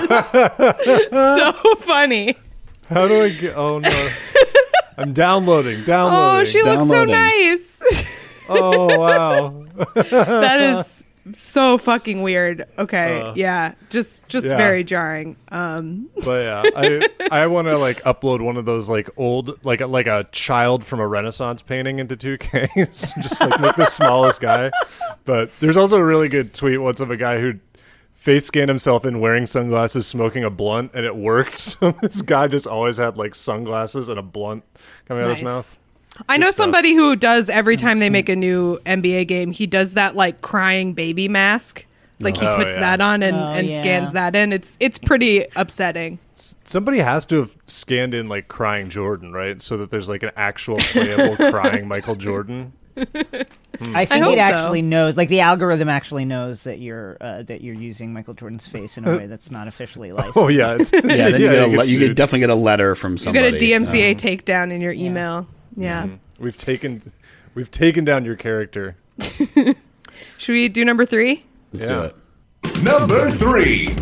It is so funny. how do I get? Oh no, I'm downloading. Oh, Downloading. she looks so Downloading. nice. Oh wow. That is so fucking weird. Okay, Uh, yeah, just just yeah. very jarring. Um, But yeah, I I want to like upload one of those like old like a, like a child from a Renaissance painting into two K. Just like make the smallest guy. But there's also a really good tweet once of a guy who face scanned himself in wearing sunglasses, smoking a blunt, and it worked. So this guy just always had like sunglasses and a blunt coming out of his nice. mouth. I know stuff. somebody who does every time they make a new N B A game. He does that like crying baby mask. Like he Oh, puts yeah. that on and, Oh, and yeah. scans that in. It's it's pretty upsetting. Somebody has to have scanned in like crying Jordan, right? So that there's like an actual playable crying Michael Jordan. I think hope it so. actually knows, like the algorithm actually knows that you're uh, that you're using Michael Jordan's face in a way that's not officially licensed. Oh yeah, it's, Yeah, then you, get a get le- you sued. could definitely get a letter from You somebody. get a D M C A Um, takedown in your email. Yeah. We've taken, we've taken down your character. Should we do number three? let's Yeah. do it. Number three.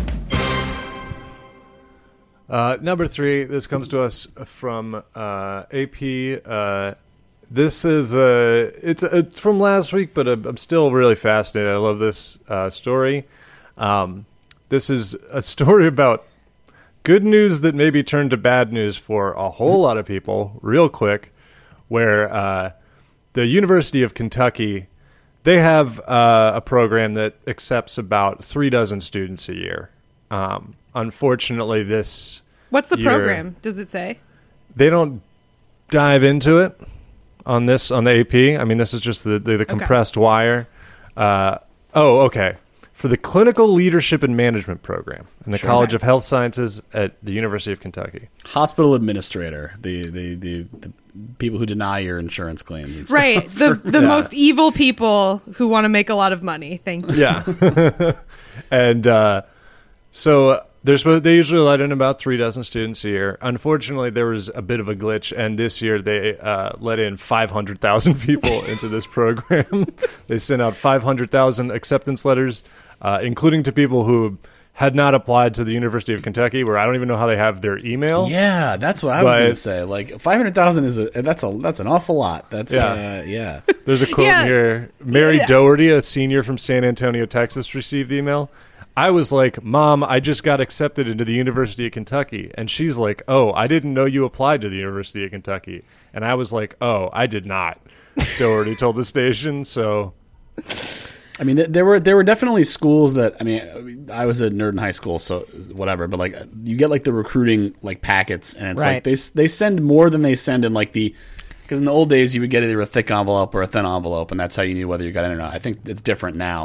Uh, number three. This comes to us from uh, A P. Uh, this is uh, it's it's from last week, but I'm I'm still really fascinated. I love this uh, story. Um, this is a story about good news that maybe turned to bad news for a whole lot of people. Real quick, where uh, the University of Kentucky. They have uh, a program that accepts about three dozen students a year. Um, unfortunately, this What's the year- program? Does it say? they don't dive into it on this on the A P. I mean, this is just the the, the compressed wire. Uh, oh, okay. For the Clinical Leadership and Management Program in the College of Health Sciences at the University of Kentucky. Hospital administrator, the, the, the, the people who deny your insurance claims. And stuff. Right. The the Yeah. most evil people who want to make a lot of money. Thank you. Yeah. And uh, so they're supposed, they usually let in about three dozen students a year. Unfortunately, there was a bit of a glitch, and this year they uh, let in five hundred thousand people into this program. They sent out five hundred thousand acceptance letters, uh, including to people who had not applied to the University of Kentucky, where I don't even know how they have their email. Yeah, that's what I was But- going to say. Like five hundred thousand is a that's a that's an awful lot. That's Yeah. uh, yeah. There's a quote Yeah. here. Mary Doherty, a senior from San Antonio, Texas, received the email. I was like, Mom, I just got accepted into the University of Kentucky. And she's like, oh, I didn't know you applied to the University of Kentucky. And I was like, oh, I did not. Doherty told the station. So, I mean, th- there were there were definitely schools that I mean, I was a nerd in high school, so whatever. But like, you get like the recruiting like packets, and it's Right. like they s- they send more than they send in like the because in the old days you would get either a thick envelope or a thin envelope, and that's how you knew whether you got in or not. I think it's different now.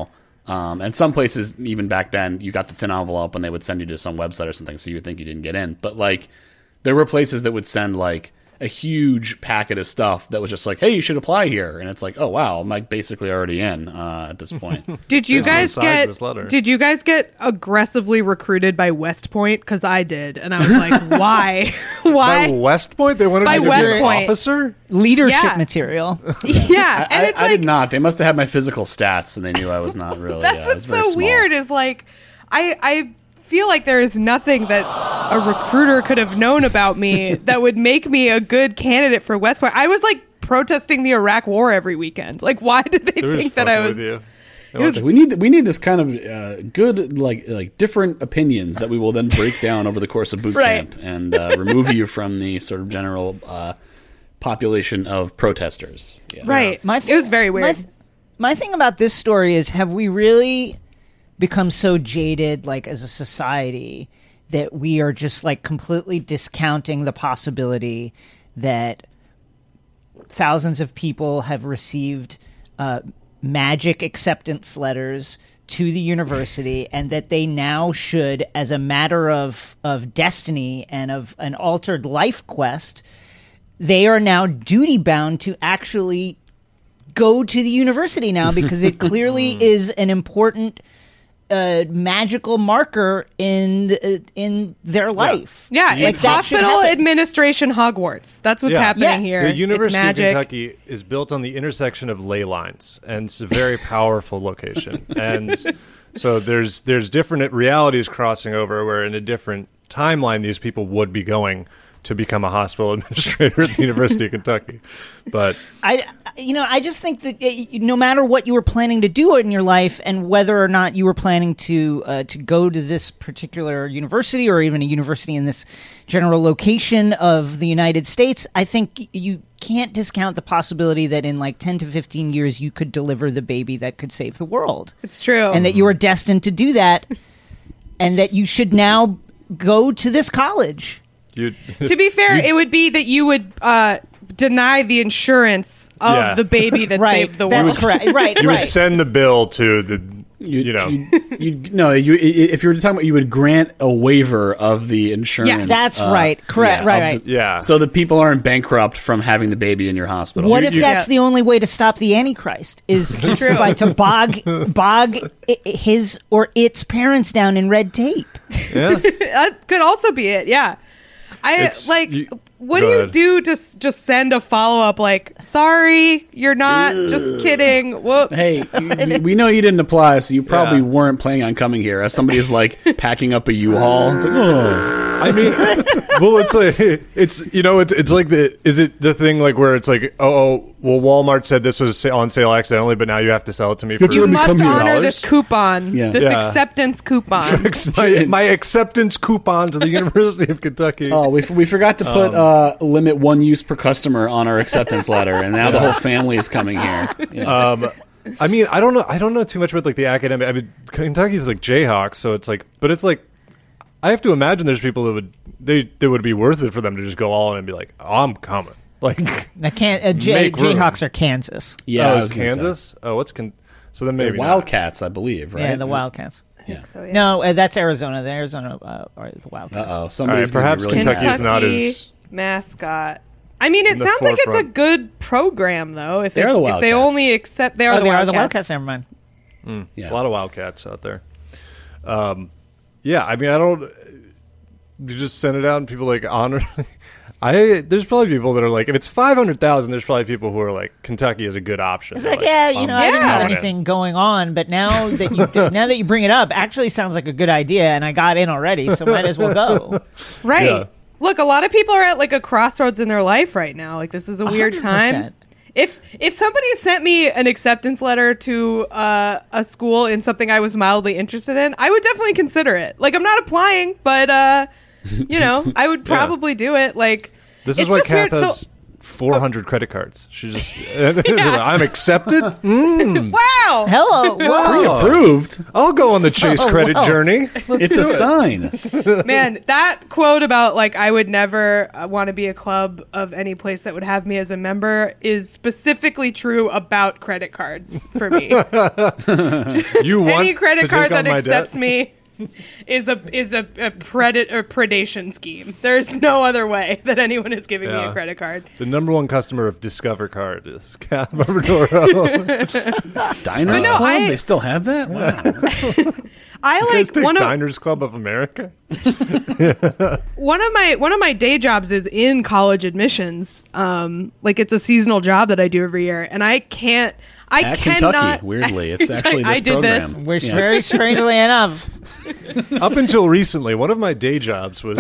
Um, and some places, even back then, you got the thin envelope and they would send you to some website or something, so you would think you didn't get in. But like, there were places that would send like a huge packet of stuff that was just like, hey, you should apply here. And it's like, oh, wow, I'm like basically already in uh, at this point. Did you Based on the guys size get of this letter. Did you guys get aggressively recruited by West Point? Because I did, and I was like, why? Why? By West Point, they wanted By me to West be an Point. officer. Leadership Yeah. material. Yeah, and I, it's I like did not. They must have had my physical stats, and they knew I was not really. that's uh, I was what's very so small. weird is like, I I feel like there is nothing that a recruiter could have known about me that would make me a good candidate for West Point. I was like protesting the Iraq War every weekend. Like, why did they They were think just that I fucking was? with you. It was Like, we need we need this kind of uh, good like like different opinions that we will then break down over the course of boot Right. camp and uh, remove you from the sort of general uh, population of protesters. Yeah. right. My it was very my weird. th- My thing about this story is, have we really become so jaded, like as a society, that we are just like completely discounting the possibility that thousands of people have received uh, magic acceptance letters to the university, and that they now should, as a matter of of destiny and of an altered life quest, they are now duty bound to actually go to the university now, because it clearly is an important uh, magical marker in the, in their life. Yeah, The it's uni- that should hospital happen. administration Hogwarts. That's what's Yeah. happening Yeah. here. The It's University of magic. Kentucky is built on the intersection of ley lines, and it's a very powerful location. And so there's there's different realities crossing over, where in a different timeline these people would be going to become a hospital administrator at the University of Kentucky. But I, you know, I just think that uh, no matter what you were planning to do in your life, and whether or not you were planning to uh, to go to this particular university or even a university in this general location of the United States, I think you can't discount the possibility that in like ten to fifteen years you could deliver the baby that could save the world, It's true. and that you are destined to do that, and that you should now go to this college. you to be fair, it would be that you would uh, deny the insurance of Yeah. the baby that Right, saved the that's world. correct. Right, you right. would send the bill to the you, You, know you, you no, you i- if you were talking about, you would grant a waiver of the insurance. Yes. That's uh, right. Correct. yeah, right. of Right. the- yeah. So that people aren't bankrupt from having the baby in your hospital. What You- if you- that's Yeah. the only way to stop the Antichrist? Is just True. by to bog bog i- i- his or its parents down in red tape. yeah. That could also be it. Yeah. I It's- like. you- what go do you ahead. do to s- just send a follow up like, "Sorry, you're not. Just kidding. Whoops." Hey, we, we know you didn't apply, so you probably Yeah. weren't planning on coming here. As somebody is like packing up a U-Haul, it's like, oh, I mean, well, it's like it's you know it's it's like the is it the thing like where it's like oh, oh well Walmart said this was sa- on sale accidentally, but now you have to sell it to me for have to you Let me must come here. honor this coupon. Yeah. This Yeah. acceptance coupon. my, my acceptance coupon to the University of Kentucky. oh, we, f- we forgot to put uh, limit one use per customer on our acceptance letter, and now the whole family is coming here. Yeah. Um, I mean, I don't know. I don't know too much about like the academic. I mean, Kentucky's like Jayhawks, so it's like, but it's like, I have to imagine there's people that would they that would be worth it for them to just go all in and be like, oh, I'm coming. Like, I can't. Uh, J- Make room. Jayhawks are Kansas. yeah, oh, I it's was gonna say. Kansas. Oh, what's Can? So then They're maybe not. Wildcats, I believe, right? Yeah, the Wildcats. Yeah. So, yeah. No, uh, that's Arizona. The Arizona uh, are the Wildcats. Uh oh, All somebody's right, gonna perhaps be really Kentucky mad. is not as mascot. I mean, it in the sounds like it's a forefront. good program, though. If, They are it's, the if they Wildcats. only accept, they are Oh, the they are Wildcats. the Wildcats. Never mind. Yeah. a lot of Wildcats out there. Um, yeah, I mean, I don't. You just send it out, and people like honor. I there's probably people that are like, if it's five hundred thousand, there's probably people who are like, Kentucky is a good option. It's They're like, yeah, you I'm know, I didn't have going in. anything going on, but now that you now that you bring it up, actually sounds like a good idea, and I got in already, so might as well go. Right. Yeah. Look, a lot of people are at like a crossroads in their life right now. Like, this is a weird one hundred time. percent. If if somebody sent me an acceptance letter to uh, a school in something I was mildly interested in, I would definitely consider it. Like, I'm not applying, but uh, you know, I would probably do it. Like, This it's is why just Kath weird. has So, four hundred credit cards. She just, I'm accepted. Mm. wow, Wow. Hello. Whoa. Approved. I'll go on the Chase Oh, credit wow. journey. Let's It's do a it. sign. Man, that quote about like I would never uh, want to be a club of any place that would have me as a member is specifically true about credit cards for me. You want Any credit to card take on that my accepts debt? me is a is a, a predit or predation scheme. There's no other way that anyone is giving me Yeah. a credit card. The number one customer of Discover Card is Kath Barbadoro. Diners no, Club? I- They still have that? Wow. I You guys like take one of Diners Club of America? one of my one of my day jobs is in college admissions. Um, like it's a seasonal job that I do every year, and I can't. I At cannot. Kentucky, weirdly. It's actually this I did program. this. Which Yeah. very strangely enough. Up until recently, one of my day jobs was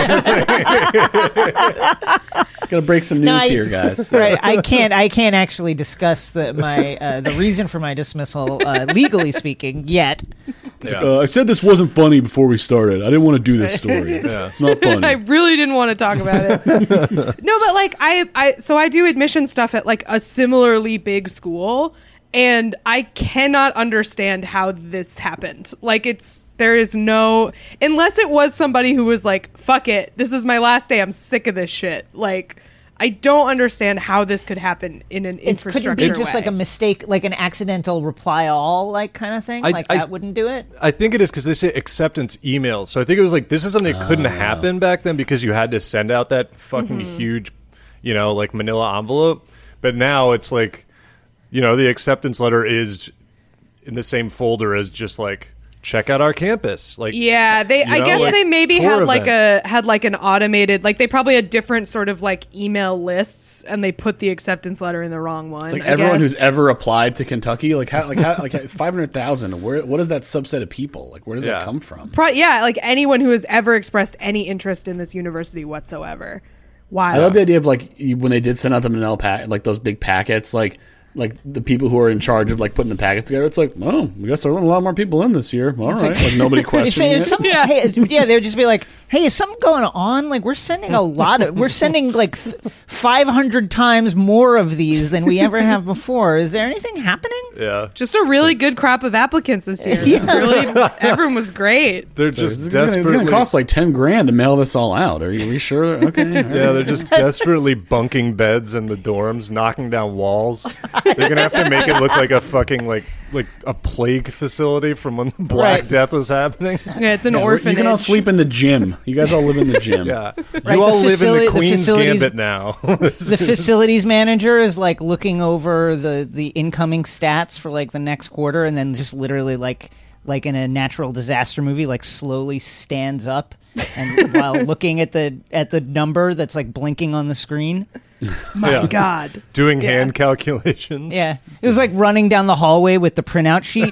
Gotta break some news No, I- here, guys. Right, I can't. I can't actually discuss the my uh, the reason for my dismissal, uh, legally speaking, yet. yeah. Uh, I said this wasn't funny before we started. I didn't want to do this story. Yeah. It's not funny. I really didn't want to talk about it. No, but like I, I, so I do admission stuff at like a similarly big school, and I cannot understand how this happened. Like it's there is no unless it was somebody who was like, "Fuck it, this is my last day. I'm sick of this shit." Like. I don't understand how this could happen in an It couldn't infrastructure be just way. like a mistake, like an accidental reply all, like kind of thing. I- like I- that wouldn't do it. I think it is because they say acceptance emails. So I think it was like this is something that couldn't Oh. happen back then because you had to send out that fucking huge, you know, like manila envelope. But now it's like, you know, the acceptance letter is in the same folder as just like check out our campus. Like Yeah, they. you I know, guess like, they maybe tour had like event. a had like an automated, like they probably had different sort of like email lists, and they put the acceptance letter in the wrong one. It's like I everyone guess. who's ever applied to Kentucky, like how, like how, like five hundred thousand. Where, what is that subset of people? Like, where does Yeah. that come from? Pro- yeah, like anyone who has ever expressed any interest in this university whatsoever. Wow. I love the idea of like you- when they did send out the Manila pack, like those big packets, like like the people who are in charge of like putting the packets together. It's like, oh, we guess there are a lot more people in this year. All right, like, nobody Is, questioning is it. some, Yeah. hey, yeah, they would just be like, "Hey, is something going on? Like, we're sending a lot of, we're sending like five hundred times more of these than we ever have before. Is there anything happening?" yeah, Just a really good crop of applicants this year. It was really, everyone was great. they're It's just gonna, it's desperately. gonna cost like ten grand to mail this all out. Are you, are you sure? Okay. all right. Yeah, they're just desperately bunking beds in the dorms, knocking down walls. They're gonna have to make it look like a fucking like like a plague facility from when the Black Right. Death was happening. Yeah, it's an Yeah, orphanage. You can all sleep in the gym. You guys all live in the gym. Yeah, Right, you all the live in facili- the the Queen's facilities- Gambit now. The facilities manager is like looking over the the incoming stats for like the next quarter, and then just literally like like in a natural disaster movie, like slowly stands up and while looking at the at the number that's like blinking on the screen. My Yeah. God. Doing Yeah. hand calculations. Yeah, it was like running down the hallway with the printout sheet.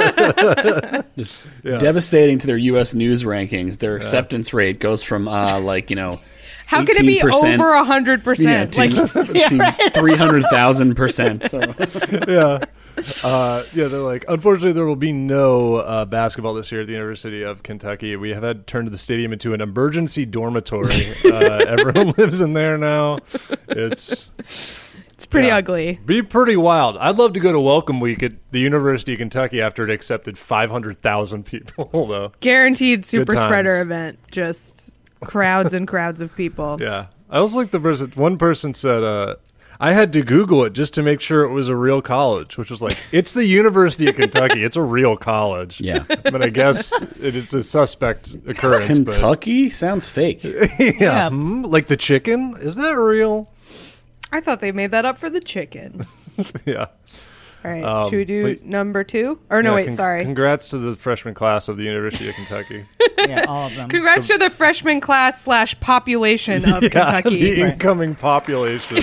Just Yeah. devastating to their U S news rankings. Their acceptance rate goes from uh, like you know, How can it be eighteen percent over a hundred yeah, percent? to, Like, to three hundred thousand percent. So yeah. Uh, yeah, they're like, unfortunately, there will be no uh, basketball this year at the University of Kentucky. We have had turned the stadium into an emergency dormitory. uh, everyone lives in there now. It's it's pretty yeah. ugly. be pretty wild. I'd love to go to Welcome Week at the University of Kentucky after it accepted five hundred thousand people, though. Guaranteed super times. spreader event. Just crowds and crowds of people. Yeah. I also like the person, one person said, uh, I had to Google it just to make sure it was a real college, which was like, it's the University of Kentucky. It's a real college. yeah, But I guess it is a suspect occurrence. Kentucky sounds fake. But yeah, Yeah. hmm, like the chicken. Is that real? I thought they made that up for the chicken. Yeah. All right, Um, should we do but- number two? Or no, Yeah, wait, con- sorry. Congrats to the freshman class of the University of Kentucky. Yeah, all of them. Congrats to the freshman class slash population of Yeah, Kentucky. the incoming population.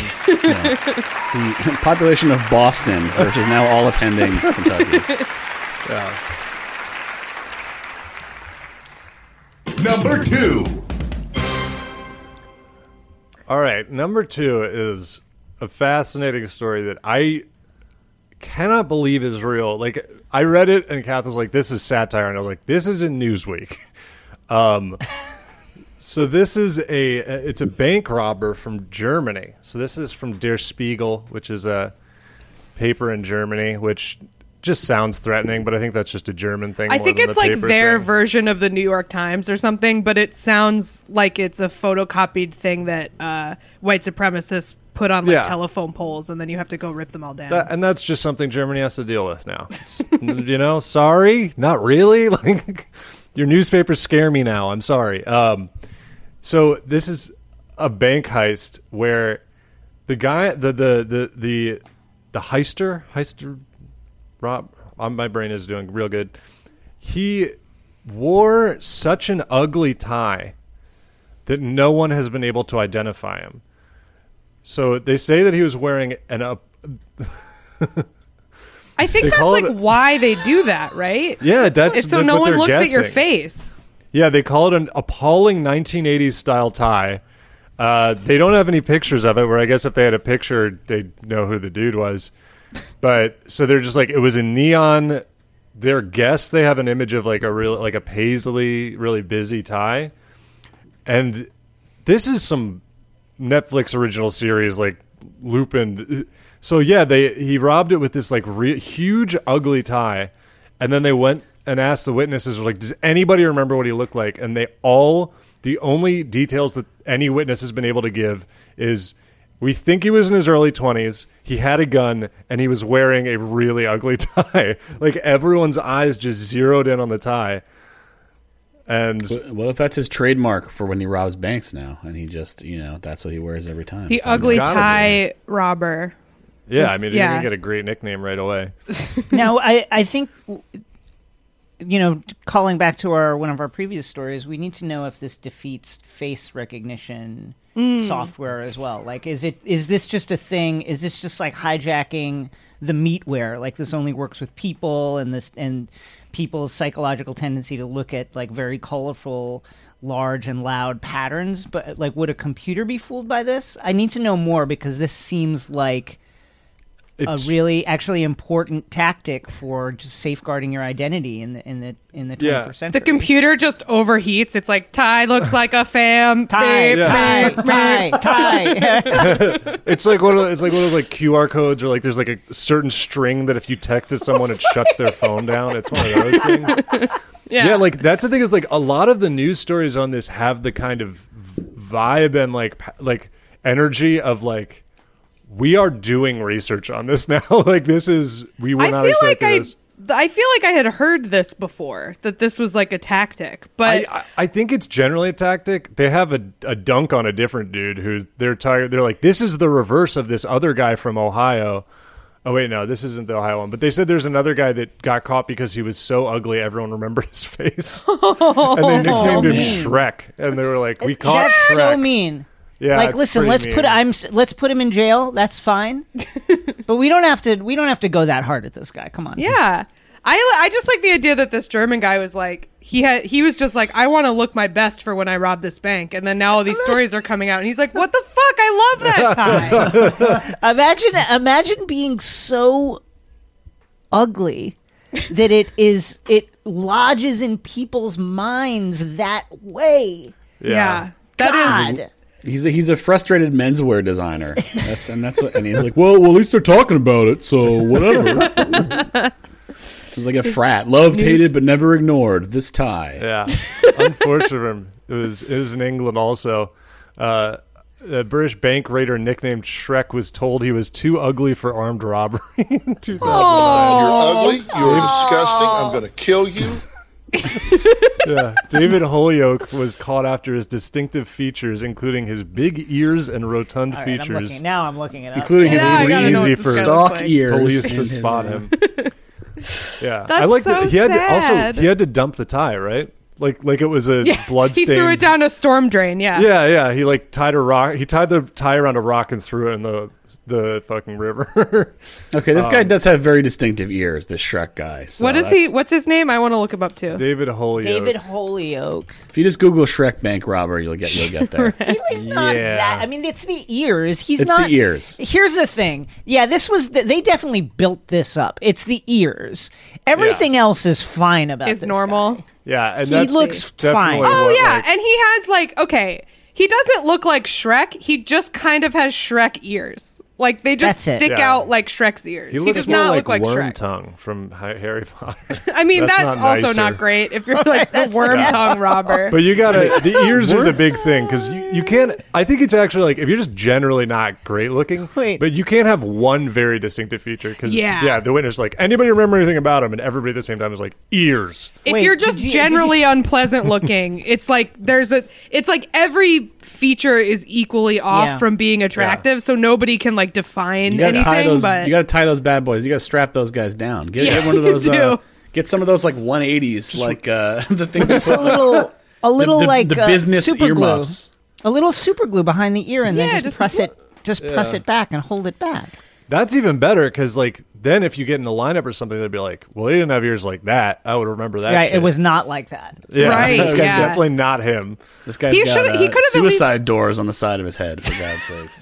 The population of Boston, which is now all attending Kentucky. Yeah. Number two. All right, number two is a fascinating story that I cannot believe is real. Like, I read it, and Kath was like, this is satire, and I was like, this is in Newsweek. Um, so this is a, it's a bank robber from Germany. So this is from Der Spiegel, which is a paper in Germany, which just sounds threatening, but I think that's just a German thing. I more think than it's the like paper their thing. version of the New York Times or something, but it sounds like it's a photocopied thing that uh, white supremacists put on like Yeah. telephone poles, and then you have to go rip them all down. That, and that's just something Germany has to deal with now. It's, you know, sorry, not really. Like, your newspapers scare me now. I'm sorry. Um, so this is a bank heist where the guy, the the the the the heister, heister, Rob, um, my brain is doing real good. He wore such an ugly tie that no one has been able to identify him. So they say that he was wearing an up. I think They that's call like it- why they do that, right? Yeah, that's It's so what no one they're looks at your guessing. face. Yeah, they call it an appalling nineteen eighties style tie. Uh, they don't have any pictures of it, where I guess if they had a picture, they'd know who the dude was. But so they're just like, it was a neon. Their guess, they have an image of like a real, like a paisley, really busy tie. And this is some Netflix original series, like Lupin. So yeah, they he robbed it with this like re- huge, ugly tie. And then they went and asked the witnesses, like, does anybody remember what he looked like? And they all, the only details that any witness has been able to give is, we think he was in his early twenties, he had a gun, and he was wearing a really ugly tie. Like, everyone's eyes just zeroed in on the tie. And What what if that's his trademark for when he robs banks now, and he just, you know, that's what he wears every time? The Sounds ugly like- gotta be. tie robber. yeah, Just- I mean, yeah. you're going to get a great nickname right away. Now, I, I think, you know, calling back to our one of our previous stories, we need to know if this defeats face recognition software as well. Like, is it is this just a thing? Is this just like hijacking the meatware? Like, this only works with people, and this and people's psychological tendency to look at like very colorful, large and loud patterns. But like, would a computer be fooled by this? I need to know more, because this seems like It's, a really actually important tactic for just safeguarding your identity in the in the in the Yeah. twenty-first century. The computer just overheats. It's like, Ty looks like a fam. tie, beep, tie, beep, tie, tie. it's like one of it's like one of those like Q R codes, or like there's like a certain string that if you texted someone, it shuts their phone down. It's one of those things. Yeah. Yeah, like that's the thing, is like a lot of the news stories on this have the kind of vibe and like pa- like energy of like, we are doing research on this now. Like, this is, we were I not feel like expecting I, this. I feel like I had heard this before, that this was like a tactic, but I, I, I think it's generally a tactic. They have a, a dunk on a different dude who they're tired. They're like, this is the reverse of this other guy from Ohio. Oh wait, no, this isn't the Ohio one. But they said there's another guy that got caught because he was so ugly, everyone remembered his face, and they nicknamed him mean. Shrek. And they were like, we caught That's Shrek. so mean. Yeah, like, it's listen, pretty let's mean. put I'm s- let's put him in jail. That's fine, but we don't have to. We don't have to go that hard at this guy. Come on. yeah. I, I just like the idea that this German guy was like, he had he was just like, I want to look my best for when I rob this bank, and then now all these stories are coming out, and he's like, what the fuck? I love that tie. Imagine, imagine being so ugly that it is it lodges in people's minds that way. yeah. That is. God. He's a, he's a frustrated menswear designer. That's and that's what. And he's like, well, well, at least they're talking about it, so whatever. He's like a frat, loved, hated, but never ignored. This tie. Yeah, unfortunate for him. It was it was in England also. Uh, a British bank raider nicknamed Shrek was told he was too ugly for armed robbery in two thousand nine. You're ugly. You're disgusting. I'm going to kill you. Yeah, David Holyoke was caught after his distinctive features, including his big ears and rotund All right, I'm features, looking, now I'm looking it up. Including his Yeah, I gotta know easy what this for guy stock looks like. ears. police and to his, spot uh, him. Yeah, That's I like so that. He had to, sad. also he had to dump the tie, right? Like like it was a Yeah, blood he stain. threw it down a storm drain. Yeah. Yeah, yeah. He like tied a rock. He tied the tie around a rock and threw it in the the fucking river. Okay, this Um, guy does have very distinctive ears. This Shrek guy. So What is he? that's- What's his name? I want to look him up too. David Holyoke. David Holyoke. If you just Google Shrek bank robber, you'll get you'll get there. He's not Yeah. that. I mean, it's the ears. He's It's not the ears. Here's the thing. Yeah, this was. The, they definitely built this up. It's the ears. Everything else is fine about. Is this normal. guy. Yeah, and He that's looks definitely fine. Oh what, yeah, like- and he has like okay, he doesn't look like Shrek. He just kind of has Shrek ears. Like they just That's it. stick Yeah. out like Shrek's ears. He He, looks does more not like, look like Worm Shrek. Tongue from Hi- Harry Potter. I mean, That's that's, not also nicer. not great if you're like the worm tongue robber. But you gotta, the ears are the big thing because you, you can't, I think it's actually like, if you're just generally not great looking, Wait. but you can't have one very distinctive feature because, Yeah. yeah, the witness like, anybody remember anything about him? And everybody at the same time is like, ears. If Wait, you're did just you- did generally unpleasant looking, it's like there's a it's like every feature is equally off Yeah. from being attractive, so nobody can like define You gotta anything. tie those. but You gotta tie those bad boys. You gotta strap those guys down. Get, Yeah, get one of you those. Uh, do. get some of those like one eighties, like uh, the things. Just a little, a little the, like the uh, business super glue. earmuffs. A little super glue behind the ear, and Yeah, then just, just- press it, just press it back and hold it back. That's even better because, like, then if you get in the lineup or something, they'd be like, well, he didn't have ears like that. I would remember that. Right? shit. It was not like that. yeah, Right, This guy's yeah. definitely not him. This guy's He got should've- uh, he could've at suicide least- doors on the side of his head. For God's sakes.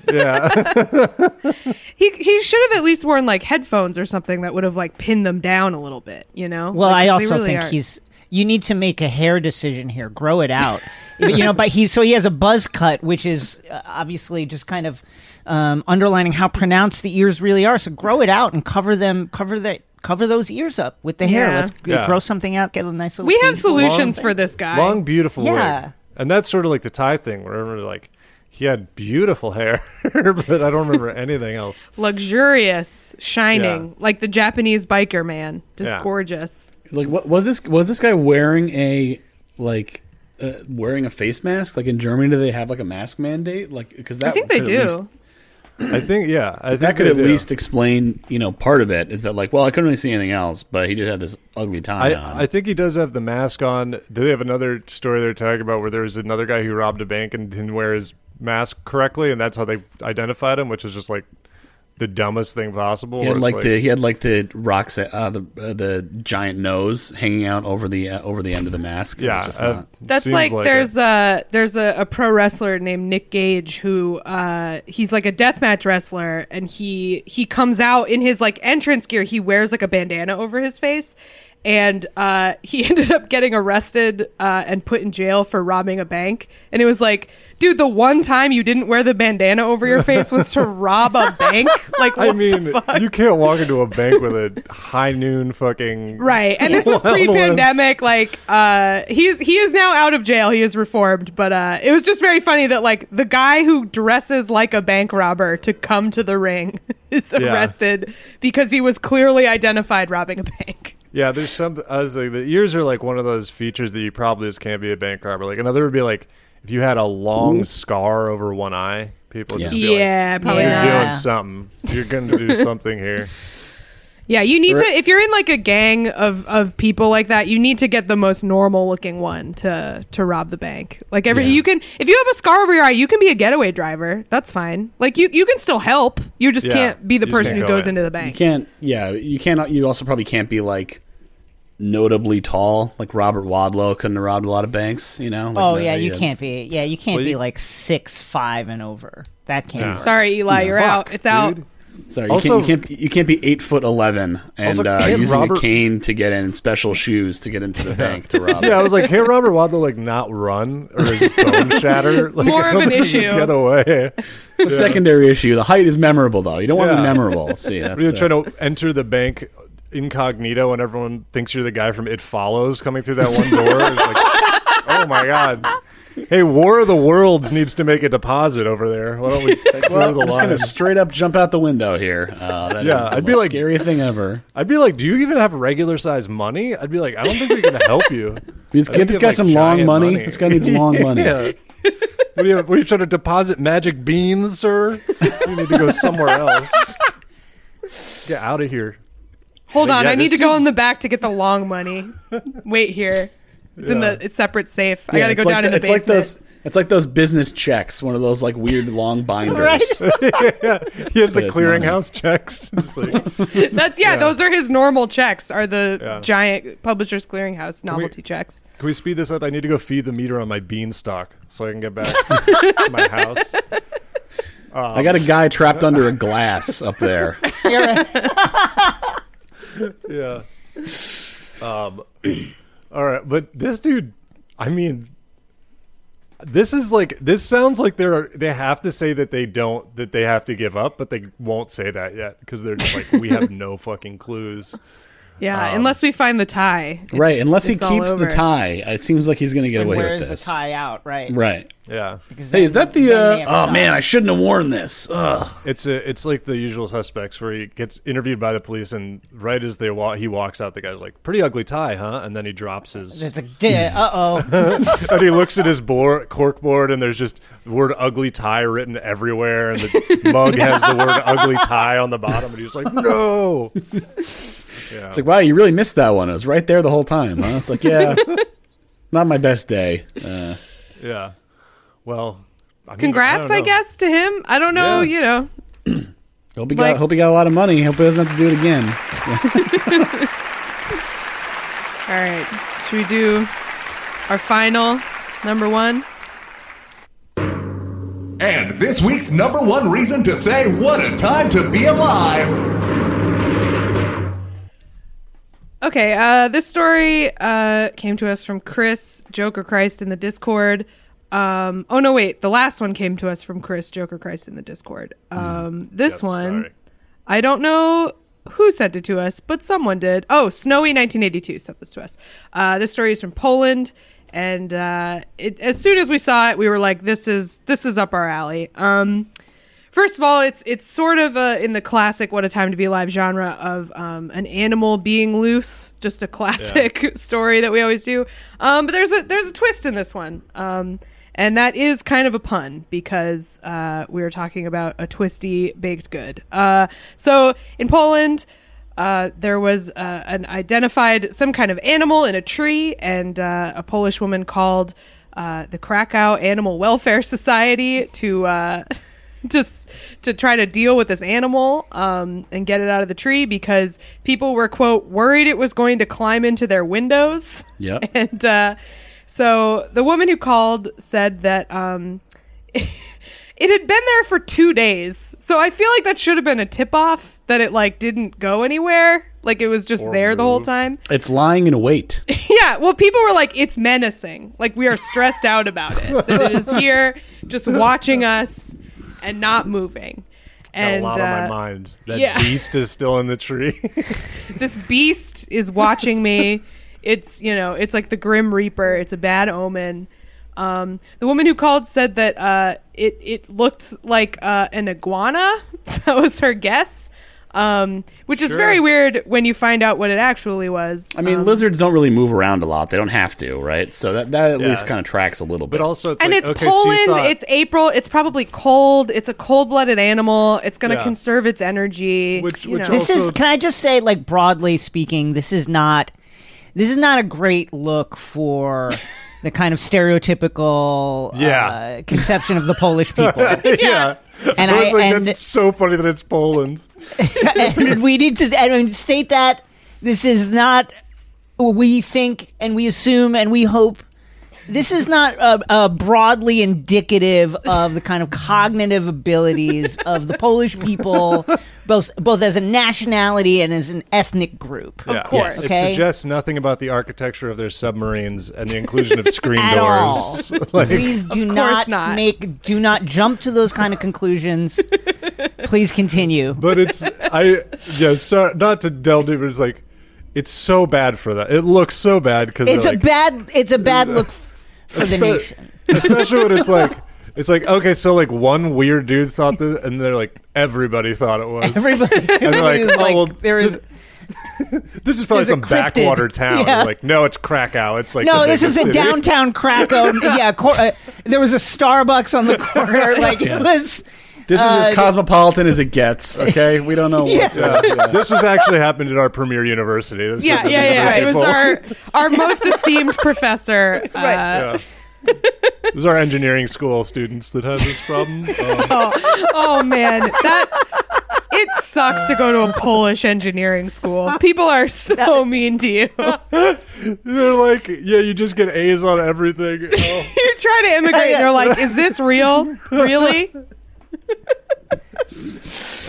Yeah. he he should have at least worn like headphones or something that would have like pinned them down a little bit. You know. Well, Like, I 'cause they also really think are- he's. You need to make a hair decision here. Grow it out, you know. But he's so he has a buzz cut, which is uh, obviously just kind of um, underlining how pronounced the ears really are. So grow it out and cover them, cover the cover those ears up with the hair. Yeah. Let's g- Yeah. grow something out, get a nice little. we have cute solutions long for thing. this guy. Long, beautiful Yeah. wig. And that's sort of like the Ty thing, where everyone's like, he had beautiful hair, but I don't remember anything else. Luxurious, shining, Yeah. like the Japanese biker man, just Yeah. gorgeous. Like, what was this? Was this guy wearing a like uh, wearing a face mask? Like in Germany, do they have like a mask mandate? Like because that I think they could at do. least- I think, yeah. I think that could they at do. least explain, you know, part of it is that like, well, I couldn't really see anything else, but he did have this ugly tie on. I, I think he does have the mask on. Do they have another story they're talking about where there was another guy who robbed a bank and didn't wear his mask correctly, and that's how they identified him, which is just like the dumbest thing possible. He had where it's like, the he had like the rocks uh, the uh, the giant nose hanging out over the uh, over the end of the mask. It was yeah, just uh, not- That's seems like, it. there's a there's a, a pro wrestler named Nick Gage who uh, he's like a deathmatch wrestler, and he he comes out in his like entrance gear. He wears like a bandana over his face, and uh, he ended up getting arrested uh, and put in jail for robbing a bank. And it was like, dude, the one time you didn't wear the bandana over your face was to rob a bank. Like, what I mean, the fuck? you can't walk into a bank with a high noon fucking Right, and this was Well, pre-pandemic. Like, uh, he's he is now out of jail. He is reformed, but uh, it was just very funny that like the guy who dresses like a bank robber to come to the ring is Yeah. arrested because he was clearly identified robbing a bank. Yeah, there's some. I was like, the ears are like one of those features that you probably just can't be a bank robber. Like another would be like if you had a long scar over one eye, people would Yeah. just be Yeah, like, probably "You're Yeah. not. doing something. You're going to do something here." Yeah, you need to if you're in like a gang of, of people like that, you need to get the most normal looking one to to rob the bank. Like every Yeah. you can if you have a scar over your eye, you can be a getaway driver. That's fine. Like you you can still help. You just Yeah, can't be the you just person can't who go goes in. into the you bank. can't. Yeah, you can't. You also probably can't be like notably tall, like Robert Wadlow couldn't have robbed a lot of banks. You know? Like Oh the- yeah, you yeah, can't be. Yeah, you can't Well, be you- like six five and over. That can't. Yeah. work. Sorry, Eli, you're Fuck, out. It's out. dude. Sorry, you, Also- can't, you can't. You can't be eight foot eleven and Also, uh, can't using Robert- a cane to get in, and special shoes to get into the bank to rob. Yeah, I it. was like, "Hey, Robert Wadlow, like not run or his bone shatter." Like, More I of don't an think he issue. can Get away. It's a secondary issue. The height is memorable, though. You don't want to be Yeah. memorable. See, that's You're the- trying to enter the bank incognito, and everyone thinks you're the guy from It Follows coming through that one door. It's like, oh my god! Hey, War of the Worlds needs to make a deposit over there. Why don't we take Well, the I'm just line? gonna straight up jump out the window here. Uh, that Yeah, is the I'd be most like- scary thing ever. I'd be like, do you even have regular size money? I'd be like, I don't think we can help you. Let's I get think this you guy have, like, some long giant money. This guy needs long money. Yeah. What are you? What are you trying to deposit magic beans, sir? You need to go somewhere else. Get out of here. Hold But on, yeah, I need this to go dude's- in the back to get the long money. Wait here. It's in Yeah. the it's separate safe. I Yeah, gotta go it's like down the- in the it's basement. like those. It's like those business checks. One of those like weird long binders. Right. Yeah, he has the But it's clearinghouse checks. It's like, That's yeah, Yeah. those are his normal checks. Are the Yeah. giant Publishers Clearinghouse novelty checks. can we speed this up? I need to go feed the meter on my beanstalk so I can get back to my house. I got a guy trapped under a glass up there. You're right. Yeah. Um. All right, but this dude, I mean, This is like this sounds like they're they have to say that they don't that they have to give up, but they won't say that yet because they're just like we have no fucking clues. Yeah, Um, unless we find the tie. It's- Right, unless he it's all keeps the over. tie. It seems like he's going to get And away wears with this. the tie out, right? Right. Yeah, Because Hey, is then- that the, then uh, they have oh to man, stop. I shouldn't have worn this. Ugh. it's a it's like the Usual Suspects where he gets interviewed by the police and right as they wa- he walks out, the guy's like, "Pretty ugly tie, huh?" And then he drops his It's like, uh oh. and he looks at his board, cork board, and there's just the word "ugly tie" written everywhere, and the mug has the word "ugly tie" on the bottom, and he's like, "No." Yeah. It's like, wow, you really missed that one. It was right there the whole time, huh? It's like, yeah, not my best day. Uh, Yeah. Well, I mean, Congrats, I, I, don't know. guess, to him. I don't know, Yeah. you know. hope he Like- got, hope he got a lot of money. Hope he doesn't have to do it again. All right. Should we do our final number one? And this week's number one reason to say what a time to be alive. Okay, uh, this story uh, came to us from Chris, Joker Christ in the Discord. Um, oh, no, wait. The last one came to us from Chris, Joker Christ in the Discord. Um, this Yes, one, sorry. I don't know who sent it to us, but someone did. Oh, Snowy nineteen eighty-two sent this to us. Uh, this story is from Poland. And uh, it, as soon as we saw it, we were like, "This is this is up our alley." Um, first of all, it's it's sort of uh, in the classic "What a Time to Be Alive" genre of um, an animal being loose, just a classic story that we always do. Um, but there's a there's a twist in this one, um, and that is kind of a pun because uh, we were talking about a twisty baked good. Uh, so in Poland. Uh, there was uh, an identified some kind of animal in a tree, and uh, a Polish woman called uh, the Krakow Animal Welfare Society to uh, just to try to deal with this animal um, and get it out of the tree because people were, quote, worried it was going to climb into their windows. Yep. And uh, so the woman who called said that um, it had been there for two days. So I feel like that should have been a tip-off that it, like, didn't go anywhere. Like, it was just Or there the whole move. time. It's lying in wait. Yeah, well, people were like, it's menacing. Like, we are stressed out about it. That it is here just watching us and not moving. Got And a lot on my uh, mind. That yeah. beast is still in the tree. this beast is watching me. It's, you know, it's like the Grim Reaper. It's a bad omen. Um, the woman who called said that uh, it it looked like uh, an iguana. That was her guess, um, which is Sure. very weird when you find out what it actually was. I mean, Um, lizards don't really move around a lot. They don't have to, right? So that, that at Yeah. least kind of tracks a little bit. But also, it's and like, it's okay, so you Poland. thought- It's April. It's probably cold. It's a cold-blooded animal. It's going to Yeah. conserve its energy. Which- you which know. This Also- is. Can I just say, like broadly speaking, this is not. This is not a great look for the kind of stereotypical Yeah. uh, conception of the Polish people. yeah. And I was I- like, and- that's so funny that it's Poland. And we need to I mean, state that this is not. We think and we assume and we hope. This is not uh, uh, broadly indicative of the kind of cognitive abilities of the Polish people, both both as a nationality and as an ethnic group. Of course. It Okay. suggests nothing about the architecture of their submarines and the inclusion of screen At doors. Like, Please do Of course not, not. make do not jump to those kind of conclusions. Please continue. but it's I yeah. So, not to delve deeper, it's like it's so bad for that. It looks so bad because It's a like, bad it's a bad look f- for the nation. especially when it's like. It's like, okay, so like one weird dude thought this, and they're like, everybody thought it was. Everybody, everybody like, was oh, like, well, there is This is probably There's a some cryptid. backwater town. Yeah. Like, no, it's Krakow. It's like no, the this is biggest a city. downtown Krakow. Yeah, cor- uh, there was a Starbucks on the corner. Like it was. this is uh, as cosmopolitan as it gets, okay? We don't know what... Yeah. Uh, yeah. This was actually happened at our premier university. This Yeah, was yeah, the yeah. It University was of our Poland. our most esteemed professor. Uh, Yeah. This is our engineering school students that have this problem. Um, oh, oh man, that it sucks to go to a Polish engineering school. People are so mean to you. they're like, yeah, you just get A's on everything. Oh. You try to immigrate, and they're like, "Is this real? Really?"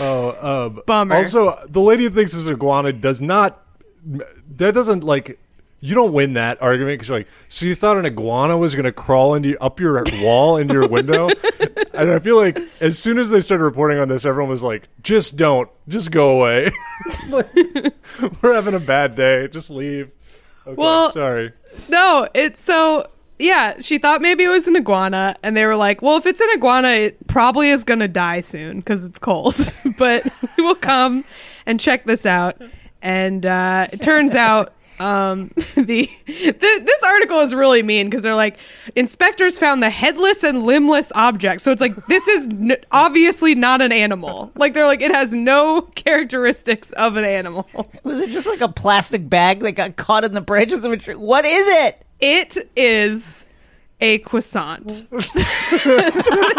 Oh, um, Bummer. Also, the lady who thinks it's an iguana does not. That doesn't like you don't win that argument because you're like, so you thought an iguana was going to crawl into up your wall into your window? And I feel like as soon as they started reporting on this, everyone was like, just don't, just go away. Like, we're having a bad day, just leave. Okay, Well, sorry. No, it's so yeah, she thought maybe it was an iguana, and they were like, well, if it's an iguana, it probably is going to die soon because it's cold. But we will come and check this out. And uh, it turns out um, the, the this article is really mean because they're like, inspectors found the headless and limbless object. So it's like, this is n- obviously not an animal. Like, they're like, it has no characteristics of an animal. Was it just like a plastic bag that got caught in the branches of a tree? What is it? It is a croissant. I'm gonna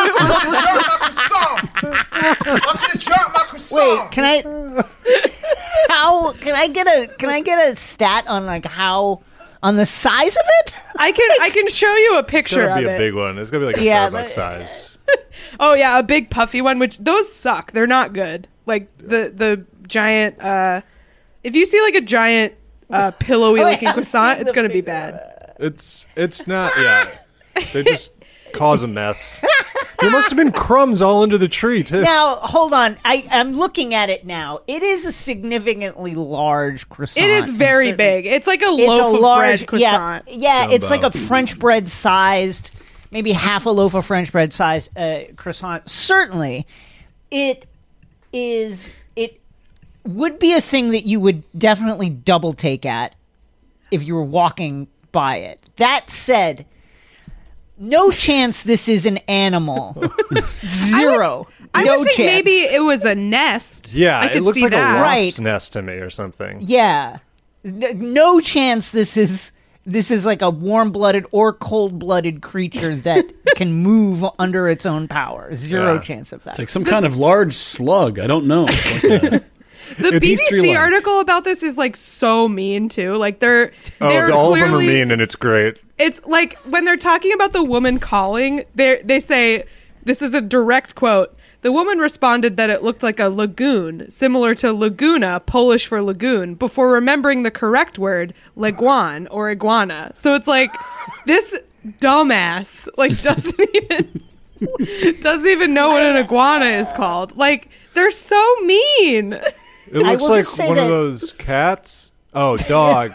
drop my croissant. Wait, can I? How can I get a? Can I get a stat on like how on the size of it? I can I can show you a It's picture going to of be a it. big one. It's going to be like a Yeah, Starbucks but- size. Oh yeah, a big puffy one. Which those suck. They're not good. Like the the giant. uh If you see like a giant uh pillowy Oh, yeah, looking I've croissant, seen it's the gonna be big- bad. It's it's not, yeah. They just cause a mess. There must have been crumbs all under the tree, too. Now hold on, I I'm looking at it now. It is a significantly large croissant. It is very Certain- big. It's like a It's loaf a of large bread croissant. Yeah, yeah it's like a Jumbo. French bread sized, maybe half a loaf of French bread sized uh, croissant. Certainly, it is. It would be a thing that you would definitely double take at if you were walking by it. That said, no chance this is an animal. Zero. I no would think chance. maybe it was a nest. Yeah, I could it looks see like that. a wasp's Right. nest to me or something. Yeah. N- No chance this is this is like a warm-blooded or cold-blooded creature that can move under its own power. Zero Yeah. chance of that. It's like some kind of large slug. I don't know. It's like a- The It's B B C Easterly. article about this is like so mean too. Like they're Oh, they're all of them are clearly- mean, and it's great. It's like when they're talking about the woman calling, they they say, this is a direct quote, the woman responded that it looked like a lagoon, similar to Laguna, Polish for lagoon, before remembering the correct word, leguan or iguana. So it's like, this dumbass like doesn't even doesn't even know what an iguana is called. Like, they're so mean. It looks will like just say one of that- those cats. Oh, dog.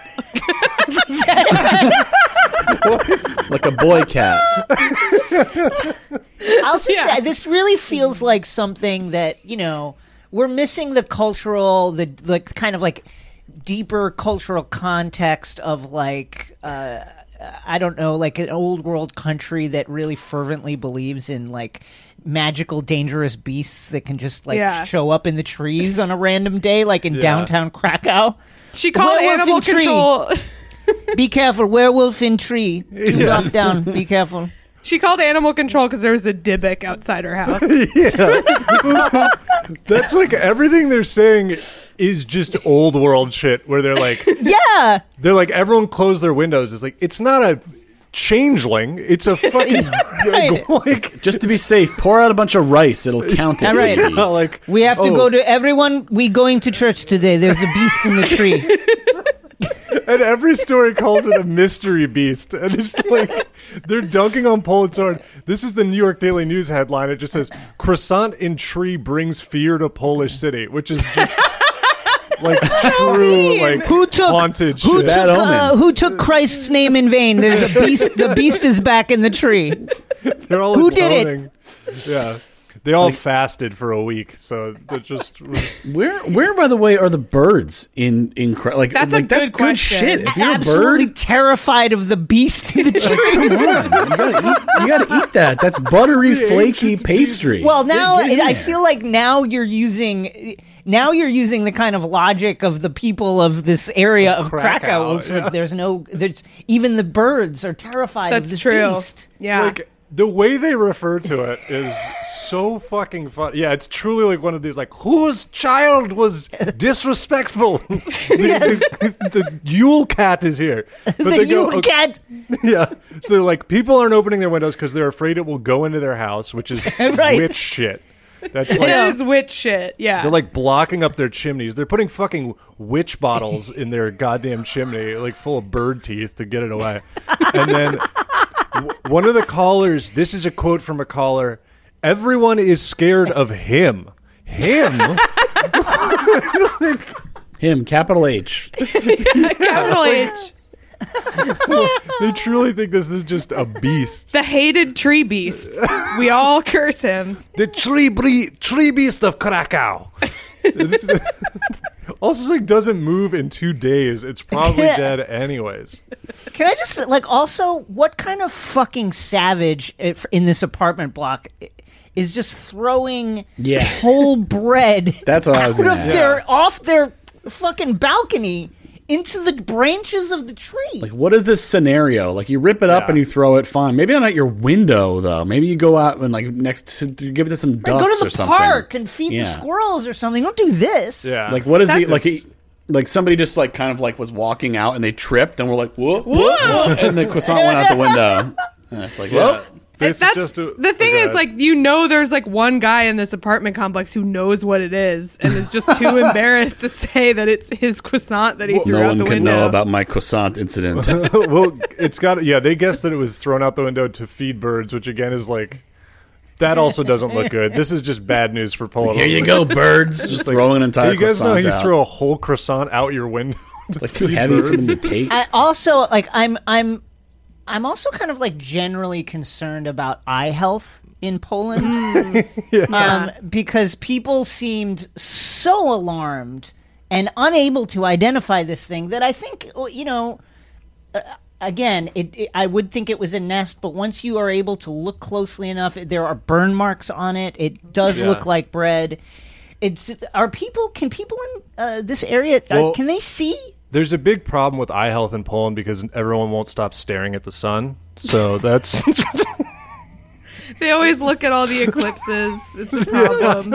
like a boy cat. I'll just Yeah. say this really feels like something that, you know, we're missing the cultural, the like kind of like deeper cultural context of like uh I don't know, like an old world country that really fervently believes in like magical dangerous beasts that can just like Yeah. show up in the trees on a random day like in Yeah. downtown Krakow. She called Werewolf animal in tree. control. Be careful, werewolf in tree. Two block down. Be careful. She called animal control because there was a Dybbuk outside her house. That's like everything they're saying is just old world shit where they're like, Yeah. they're like, everyone close their windows. It's like, it's not a changeling. It's a fucking, Right. like, Just to be safe, pour out a bunch of rice. It'll count it. All right. maybe. like, We have to oh. go to everyone. We going to church today. There's a beast in the tree. And every story calls it a mystery beast. And it's like, they're dunking on Pulitzer. This is the New York Daily News headline. It just says, croissant in tree brings fear to Polish city, which is just like true, like Who took haunted who shit. Bad took omen. uh, who took Christ's name in vain? There's a beast. The beast is back in the tree. They're all Who did it? atoning. Yeah. They all fasted for a week, so that just was, Where, where, by the way, are the birds in in Cra- like That's a like that's good good question. shit. If you're Absolutely a bird, terrified of the beast in the tree. come on, you gotta eat, you gotta eat that. That's buttery, flaky ancient pastry. Well, now Get in I there. feel like now you're using now you're using the kind of logic of the people of this area of, Krakow, Krakow. It's like yeah. there's no there's even the birds are terrified of That's this true. beast. Yeah. like the way they refer to it is so fucking fun. Yeah, it's truly like one of these like whose child was disrespectful. Yes. the, the, the Yule cat is here. But The they go, Yule okay, cat. yeah. So they're like people aren't opening their windows because they're afraid it will go into their house, which is Right. witch shit. That's like That is witch shit. Yeah. they're like blocking up their chimneys. They're putting fucking witch bottles in their goddamn chimney, like full of bird teeth to get it away. And then w- one of the callers, this is a quote from a caller, everyone is scared of him. Him? Him, capital H. Capital H. They truly think this is just a beast. The hated tree beast. We all curse him. The tree, bre- tree beast of Krakow. Also, like, doesn't move in two days. It's probably dead anyways. Can I just like also what kind of fucking savage if- in this apartment block is just throwing Yeah. whole bread That's what I was out gonna of ask. their off their fucking balcony into the branches of the tree? Like, what is this scenario? Like, you rip it up Yeah. and you throw it, fine. Maybe not at your window, though. Maybe you go out and, like, next to, give it to some Right, ducks go to or the something. park and feed the Yeah. squirrels or something. Don't do this. Yeah. Like, what is the, That's- like, he, like, somebody just, like, kind of, like, was walking out and they tripped and we're like, whoop, whoop, whoop, and the croissant went out the window. And it's like, well, This That's is just a- the thing oh, is God. like you know there's like one guy in this apartment complex who knows what it is and is just too embarrassed to say that it's his croissant that he threw no out one the can window. know about my croissant incident. Well, it's got, yeah, they guessed that it was thrown out the window to feed birds, which again is like, that also doesn't look good. This is just bad news for Poland. Here you go, birds. Just throwing an entire Hey, you guys know croissant you out. throw a whole croissant out your window? It's like too heavy for them to take. I also like I'm I'm I'm also kind of like generally concerned about eye health in Poland. um, because people seemed so alarmed and unable to identify this thing that I think, you know, uh, again, it, it, I would think it was a nest, but once you are able to look closely enough, there are burn marks on it. It does Yeah. look like bread. It's are people? Can people in uh, this area? Well- uh, can they see? There's a big problem with eye health in Poland because everyone won't stop staring at the sun. So that's They always look at all the eclipses. It's a problem.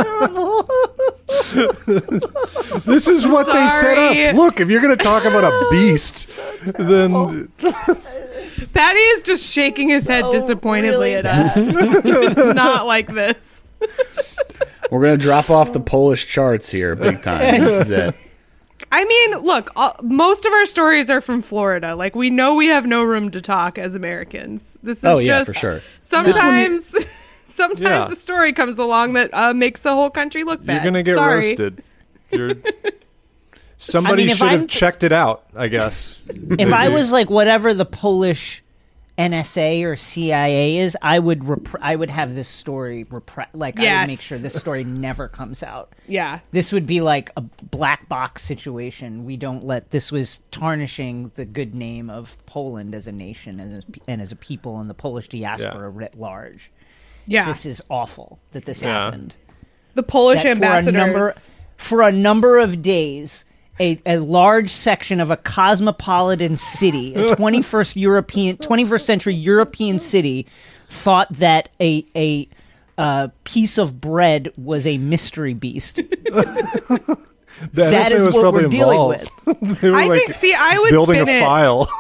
this is what they set Sorry. up. Look, if you're going to talk about a beast, then Patty is just shaking his head So disappointedly really at us. It's not like this. We're going to drop off the Polish charts here big time. This is it. I mean, look, all, most of our stories are from Florida. Like, we know we have no room to talk as Americans. This is Oh, yeah, just for sure. sometimes sometimes Yeah. a story comes along that uh, makes a whole country look bad. you're going to get Sorry. roasted. You're Somebody I mean, if should have I'm- checked it out, I guess. If I was like whatever the Polish N S A or C I A is, I would repre- I would have this story repre- like I Yes. would make sure this story never comes out. Yeah. This would be like a black box situation. We don't let this was tarnishing the good name of Poland as a nation and as, and as a people and the Polish diaspora writ large. Yeah. This is awful that this Yeah. happened. The Polish That for a ambassadors. number for a number of days, a, a large section of a cosmopolitan city, a twenty-first European, twenty-first century European city, thought that a a uh, piece of bread was a mystery beast. The That N S A is was what probably we're dealing involved. with. They were, I like, think, see, I would building spin a it. file.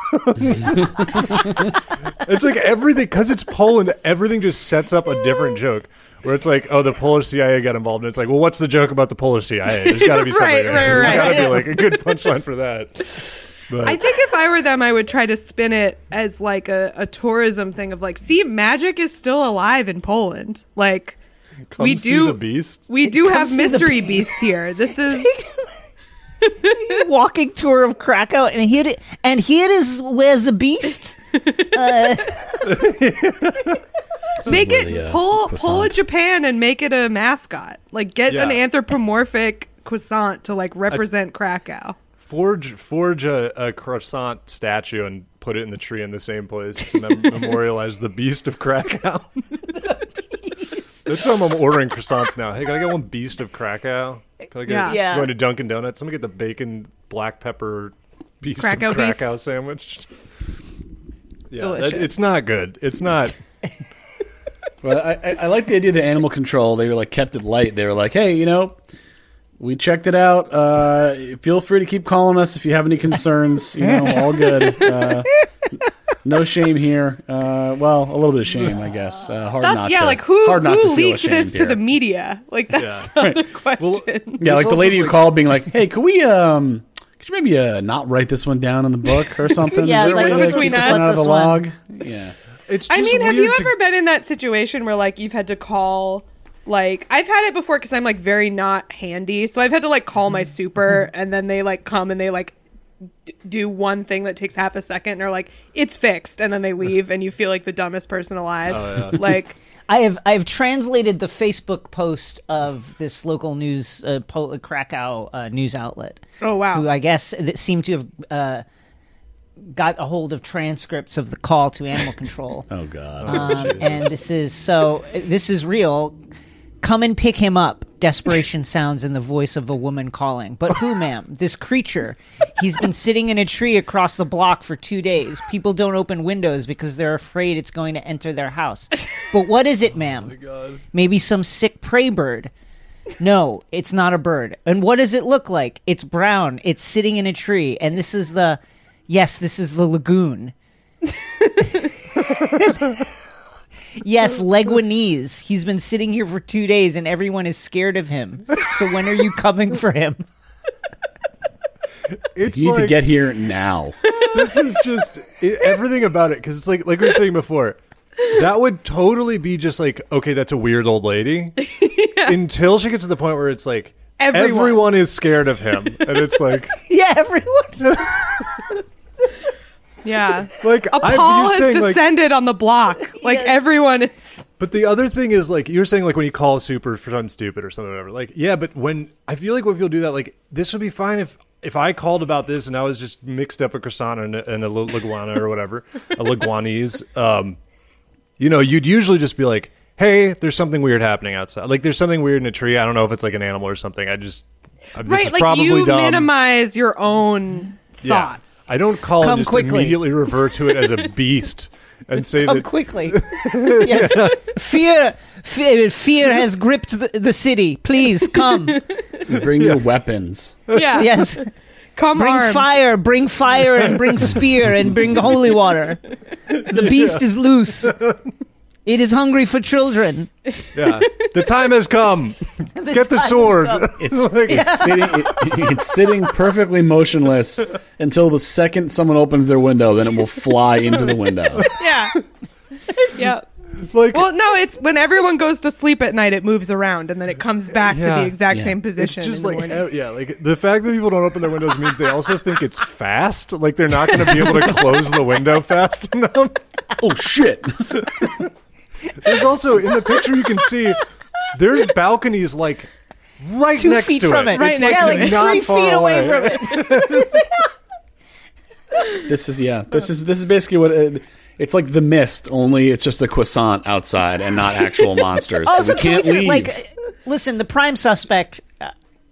It's like everything, because it's Poland, everything just sets up a different joke. Where it's like, oh, the Polish C I A got involved. And it's like, well, what's the joke about the Polish C I A? There's got to be something. Right, there. right, There's right. got to be like a good punchline for that. But I think if I were them, I would try to spin it as like a, a tourism thing of like, see, magic is still alive in Poland. Like, come we see do the beast. we do Come have see the mystery beasts here. This is Walking tour of Krakow, and here it, and here is where's the beast. make where it the, uh, pull pull a croissant- Japan and make it a mascot. Like, get an Yeah. anthropomorphic croissant to like represent Krakow. Forge forge a, a croissant statue and put it in the tree in the same place to mem- memorialize the beast of Krakow. That's why I'm ordering croissants now. Hey, can I get one beast of Krakow? Can I get Yeah. Yeah. going to Dunkin' Donuts? Let me get the bacon black pepper beast Krakow of Krakow beast. sandwich. Yeah, that, Delicious. it's not good. It's not. Well, I, I, I like the idea of the animal control. They were like kept it light. They were like, hey, you know, we checked it out. Uh, feel free to keep calling us if you have any concerns. You know, all good. Uh, no shame here. Uh, well, a little bit of shame, I guess. Uh, hard That's not yeah, to, like who hard not who to feel leaked ashamed this to here. the media? Like that's not the question. Yeah, like the also lady who like- called, being like, "Hey, could we um, could you maybe uh not write this one down in the book or something? Yeah, Is there a like, way to between keep this us. one out of the This one. log?" Yeah. It's I just mean, have weird you to- ever been in that situation where like you've had to call? Like I've had it before because I'm like very not handy, so I've had to like call my super, and then they like come and they like d- do one thing that takes half a second, and they're like, "It's fixed," and then they leave, and you feel like the dumbest person alive. Oh, yeah. Like, I have I've translated the Facebook post of this local news uh, po- Krakow uh, news outlet. oh wow, Who I guess that seemed to have uh, got a hold of transcripts of the call to animal control. Oh God. Um, and this is so. This is real. Come and pick him up. Desperation sounds in the voice of a woman calling. But who, ma'am? This creature. He's been sitting in a tree across the block for two days. People don't open windows because they're afraid it's going to enter their house. But what is it, ma'am? God. Maybe some sick prey bird. No, it's not a bird. And what does it look like? It's brown. It's sitting in a tree. And this is the... Yes, this is the lagoon. Yes, Leguanese. He's been sitting here for two days and everyone is scared of him. So when are you coming for him? It's You need to like- get here now. This is just it, everything about it because it's like like we were saying before. That would totally be just like, okay, that's a weird old lady. Until she gets to the point where it's like Everyone. everyone is scared of him, and it's like Yeah, everyone. yeah. like A I'm pall you're has saying, like, descended on the block. Like Yes. everyone is. But the other thing is, like, you're saying, like, when you call super for something stupid or something, whatever. Like, yeah, but when I feel like when people do that, like, this would be fine if if I called about this and I was just mixed up a croissant and a, and a leguana or whatever, a leguanese. Um, you know, you'd usually just be like, "Hey, there's something weird happening outside. Like, there's something weird in a tree. I don't know if it's like an animal or something. I just uh, this Right, is like probably you dumb." minimize your own Yeah. thoughts. I don't call Come and just quickly. immediately refer to it as a beast and say Come that quickly. Yes. Fear, fear, fear has gripped the, the city. Please come. Bring your weapons. Yeah. Yes. Come Bring armed. fire, bring fire, and bring spear, and bring holy water. The beast is loose. It is hungry for children. yeah, the time has come. Get the sword. It's, it's sitting. It, it's sitting perfectly motionless until the second someone opens their window. Then it will fly into the window. Yeah. Yeah. Like, Well, no, it's when everyone goes to sleep at night, it moves around and then it comes back to Yeah. the exact Yeah. same it's position. just in the like morning. uh, yeah, like the fact that people don't open their windows means they also think it's fast. Like they're not going to be able to close the window fast enough. Oh shit! There's also in the picture you can see there's balconies like right Two next feet to from it. it. Right It's next yeah, to like it. not three far feet away from it. This is yeah. This is this is basically what it, it's like. The Mist, only it's just a croissant outside and not actual monsters. Also, so we can can't we just, leave. like, uh, listen, the prime suspect uh,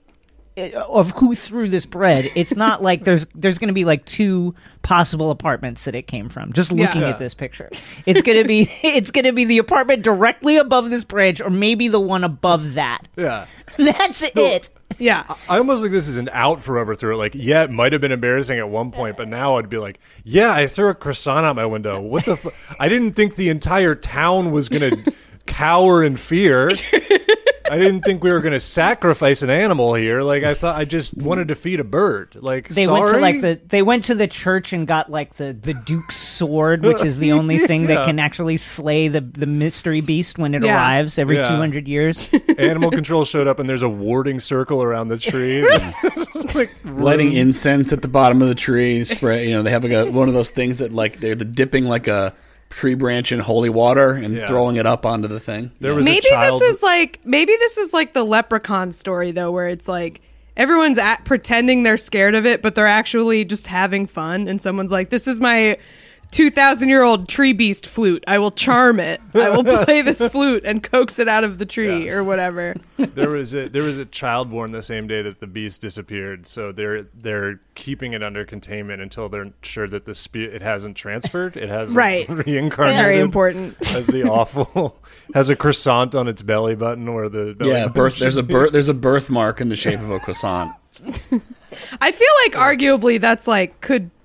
of who threw this bread. It's not like there's there's going to be like two possible apartments that it came from. Just looking Yeah. at this picture, it's going to be it's going to be the apartment directly above this bridge, or maybe the one above that. Yeah. That's it. Yeah. I almost think this is an out for whoever threw it. Like, yeah, it might have been embarrassing at one point, but now I'd be like, yeah, I threw a croissant out my window. What the fu- I didn't think the entire town was going to cower in fear. I didn't think we were going to sacrifice an animal here. Like, I thought I just wanted to feed a bird. Like, They sorry? went to like the they went to the church and got like the, the Duke's sword, which is the only thing that Yeah. can actually slay the, the mystery beast when it Yeah. arrives every Yeah. two hundred years. Animal control showed up and there's a warding circle around the tree. It's like Lighting rooms. incense at the bottom of the tree. Spray. You know, they have like a, one of those things that like they're the dipping like a tree branch in holy water and Yeah. throwing it up onto the thing. There was a Maybe child. this is like maybe this is like the leprechaun story though, where it's like everyone's at pretending they're scared of it, but they're actually just having fun. And someone's like, "This is my two thousand year old tree beast flute. I will charm it. I will play this flute and coax it out of the tree Yeah. or whatever." there was a there was a child born the same day that the beast disappeared, so they're they're keeping it under containment until they're sure that the spe- it hasn't transferred, it hasn't Right. reincarnated. Very important. As the awful has a croissant on its belly button, or the belly Yeah, button birth. There's a should be- birth. There's a birthmark in the shape of a croissant. I feel like arguably that's like could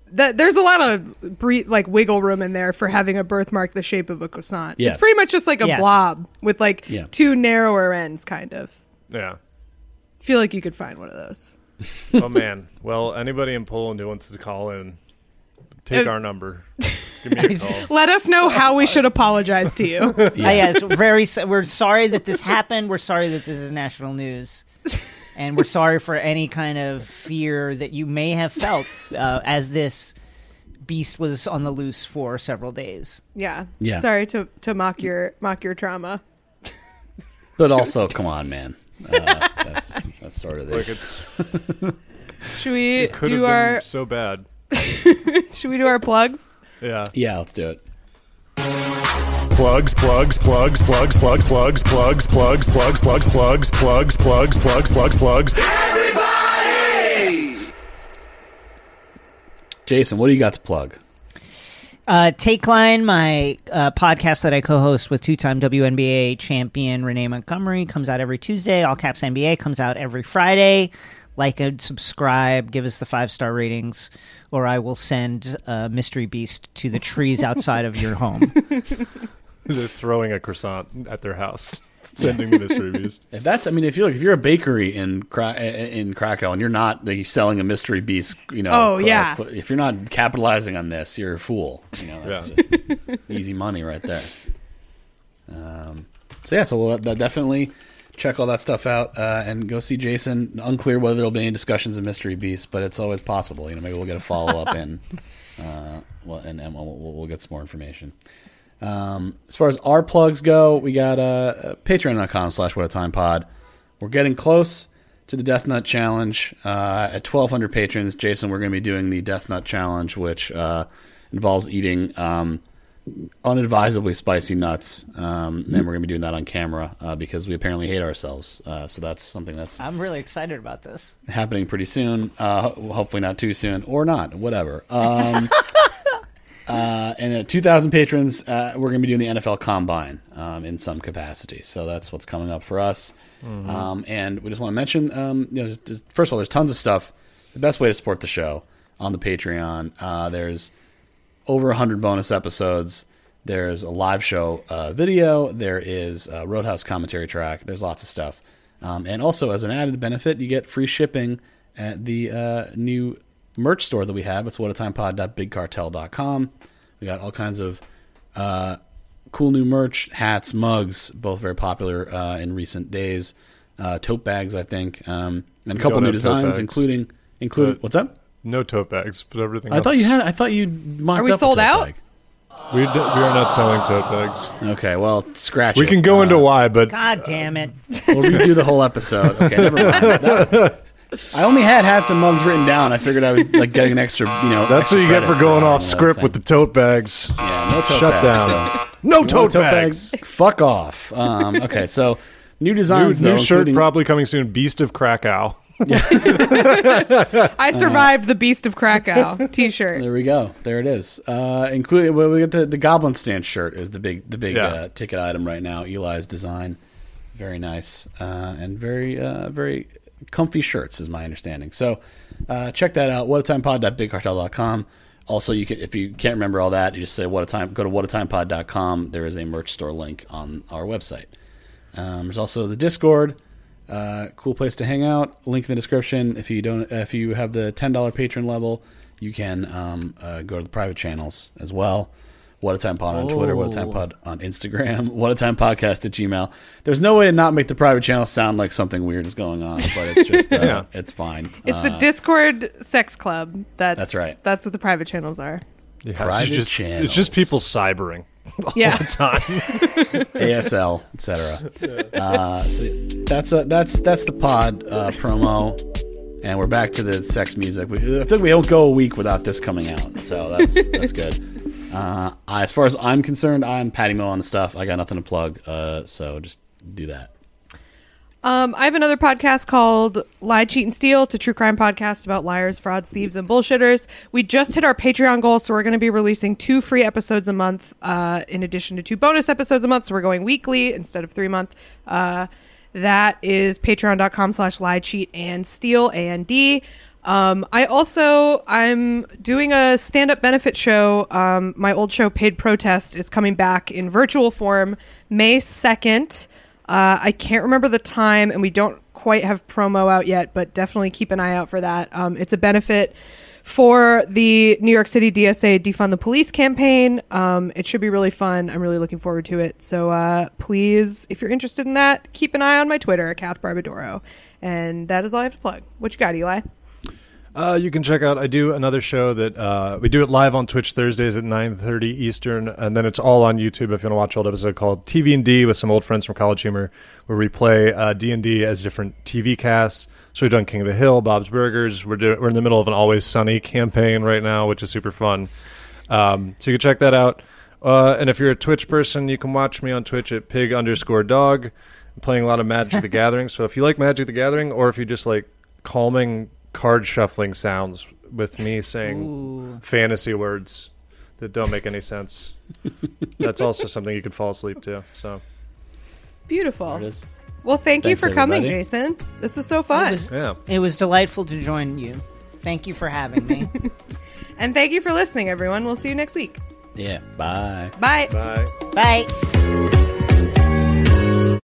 that there's a lot of bre- like wiggle room in there for having a birthmark the shape of a croissant. Yes. It's pretty much just like a Yes. blob with like Yeah. two narrower ends, kind of. Yeah. Feel like you could find one of those. Oh man. Well, anybody in Poland who wants to call in, take Uh, our number. Give me a call. Let us know how we should apologize to you. Uh, yes, very. so- We're sorry that this happened. We're sorry that this is national news, and we're sorry for any kind of fear that you may have felt uh, as this beast was on the loose for several days. Yeah. Yeah. Sorry to to mock your mock your trauma. But also, come on, man. Uh, that's that's sort of the Like it's Should we it could have do been our so bad. should we do our plugs? Yeah. yeah. Let's do it. Plugs, plugs, plugs, plugs, plugs, plugs, plugs, plugs, plugs, plugs, plugs, plugs, plugs, plugs, plugs, plugs. Jason, what do you got to plug? Uh, Take Line, my uh, podcast that I co-host with two-time W N B A champion Renee Montgomery, comes out every Tuesday. All Caps N B A comes out every Friday. Like and subscribe, give us the five-star ratings, or I will send a mystery beast to the trees outside of your home. They're throwing a croissant at their house, sending the mystery beast. If that's, I mean, if you look, if you're a bakery in Kra- in Krakow and you're not like, selling a mystery beast, you know, Oh, uh, yeah. if you're not capitalizing on this, you're a fool. You know, that's Yeah. just easy money right there. Um, so yeah, so we'll that definitely check all that stuff out uh, and go see Jason. Unclear whether there'll be any discussions of mystery beasts, but it's always possible. You know, maybe we'll get a follow up in, uh, well, and, and we'll, we'll, we'll get some more information. Um, as far as our plugs go, we got uh, patreon.com slash what a time pod. We're getting close to the Death Nut Challenge. Uh, at twelve hundred patrons, Jason, we're going to be doing the Death Nut Challenge, which uh, involves eating um, unadvisedly spicy nuts. Um, and we're going to be doing that on camera uh, because we apparently hate ourselves. Uh, so that's something that's I'm really excited about this. happening pretty soon. Uh, ho- hopefully not too soon, or not, whatever. Um, uh, and at two thousand patrons, uh, we're going to be doing the N F L Combine um, in some capacity. So that's what's coming up for us. Um, and we just want to mention, um, you know, just, just- first of all, there's tons of stuff. The best way to support the show on the Patreon. Uh, there's over one hundred bonus episodes. There's a live show uh, video. There is a Roadhouse commentary track. There's lots of stuff. Um, and also, as an added benefit, you get free shipping at the uh, new merch store that we have. It's what a time pod dot big cartel dot com. We got all kinds of uh, cool new merch, hats, mugs, both very popular uh, in recent days. Uh, tote bags, I think, um, and a We couple don't new have tote designs, bags. including including But- what's up? No tote bags, but everything I else. thought you had. I thought you mocked Are we up a sold tote out? bag. We, d- we are not selling tote bags. Okay, well, scratch We it. can go Uh, into why, but God damn it. We'll redo the whole episode. Okay, never mind. That- I only had hats and mugs written down. I figured I was like getting an extra, you know. that's extra what you get for credit going having off that script thing. with the tote bags. yeah, no tote Shut bags, down. so- No You want tote, bags. Fuck off. Um, okay, so new New, designs. new though, shirt including- probably coming soon. Beast of Krakow. I survived the Beast of Krakow t-shirt. There we go. There it is. Uh, including well, we got the, the Goblin Stand shirt is the big the big Yeah. uh, ticket item right now. Eli's design, very nice uh, and very uh, very comfy shirts is my understanding. So uh, check that out. what a time pod dot big cartel dot com. Also, you can if you can't remember all that, you just say what a time. Go to what a time pod dot com. There is a merch store link on our website. Um, there's also the Discord. Uh, cool place to hang out. Link in the description. If you don't, if you have the ten dollar patron level, you can um, uh, go to the private channels as well. What a Time Pod on Twitter. What a Time Pod on Instagram. What a Time Podcast at Gmail. There's no way to not make the private channel sound like something weird is going on, but it's just uh, Yeah. it's fine. It's Uh, the Discord sex club. That's That's right. That's what the private channels are. Yeah, Private it's just, channels. It's just people cybering. Yeah. A S L, et cetera. Uh, so that's a, that's that's the pod uh, promo, and we're back to the sex music. We, I think we don't go a week without this coming out, so that's that's good. Uh, I, as far as I'm concerned, I'm Patty Mo on the stuff. I got nothing to plug, uh, so just do that. Um, I have another podcast called Lie, Cheat, and Steal. It's a true crime podcast about liars, frauds, thieves, and bullshitters. We just hit our Patreon goal, so we're going to be releasing two free episodes a month uh, in addition to two bonus episodes a month. So we're going weekly instead of three month. Uh, that is patreon.com slash lie, cheat, and steal, A N D. Um, I also I'm doing a stand-up benefit show. Um, my old show, Paid Protest, is coming back in virtual form May second. Uh, I can't remember the time, and we don't quite have promo out yet, but definitely keep an eye out for that. Um, it's a benefit for the New York City D S A Defund the Police campaign. Um, it should be really fun. I'm really looking forward to it. So uh, please, if you're interested in that, keep an eye on my Twitter, Kath Barbadoro. And that is all I have to plug. What you got, Eli? Uh, you can check out, I do another show that uh, we do it live on Twitch Thursdays at nine thirty Eastern, and then it's all on YouTube if you want to watch old episode called T V and D with some old friends from College Humor, where we play uh, D and D as different T V casts. So we've done King of the Hill, Bob's Burgers. We're, do- we're in the middle of an Always Sunny campaign right now, which is super fun. Um, so you can check that out. Uh, and if you're a Twitch person, you can watch me on Twitch at pig underscore dog. I'm playing a lot of Magic the Gathering. So if you like Magic the Gathering, or if you just like calming card shuffling sounds with me saying Ooh. fantasy words that don't make any sense, that's also something you could fall asleep to. So beautiful. Well, thank Thanks, you for coming, everybody. Jason. This was so fun. It was, yeah. it was delightful to join you. Thank you for having me. And thank you for listening, everyone. We'll see you next week. Yeah. Bye. Bye. Bye. Bye.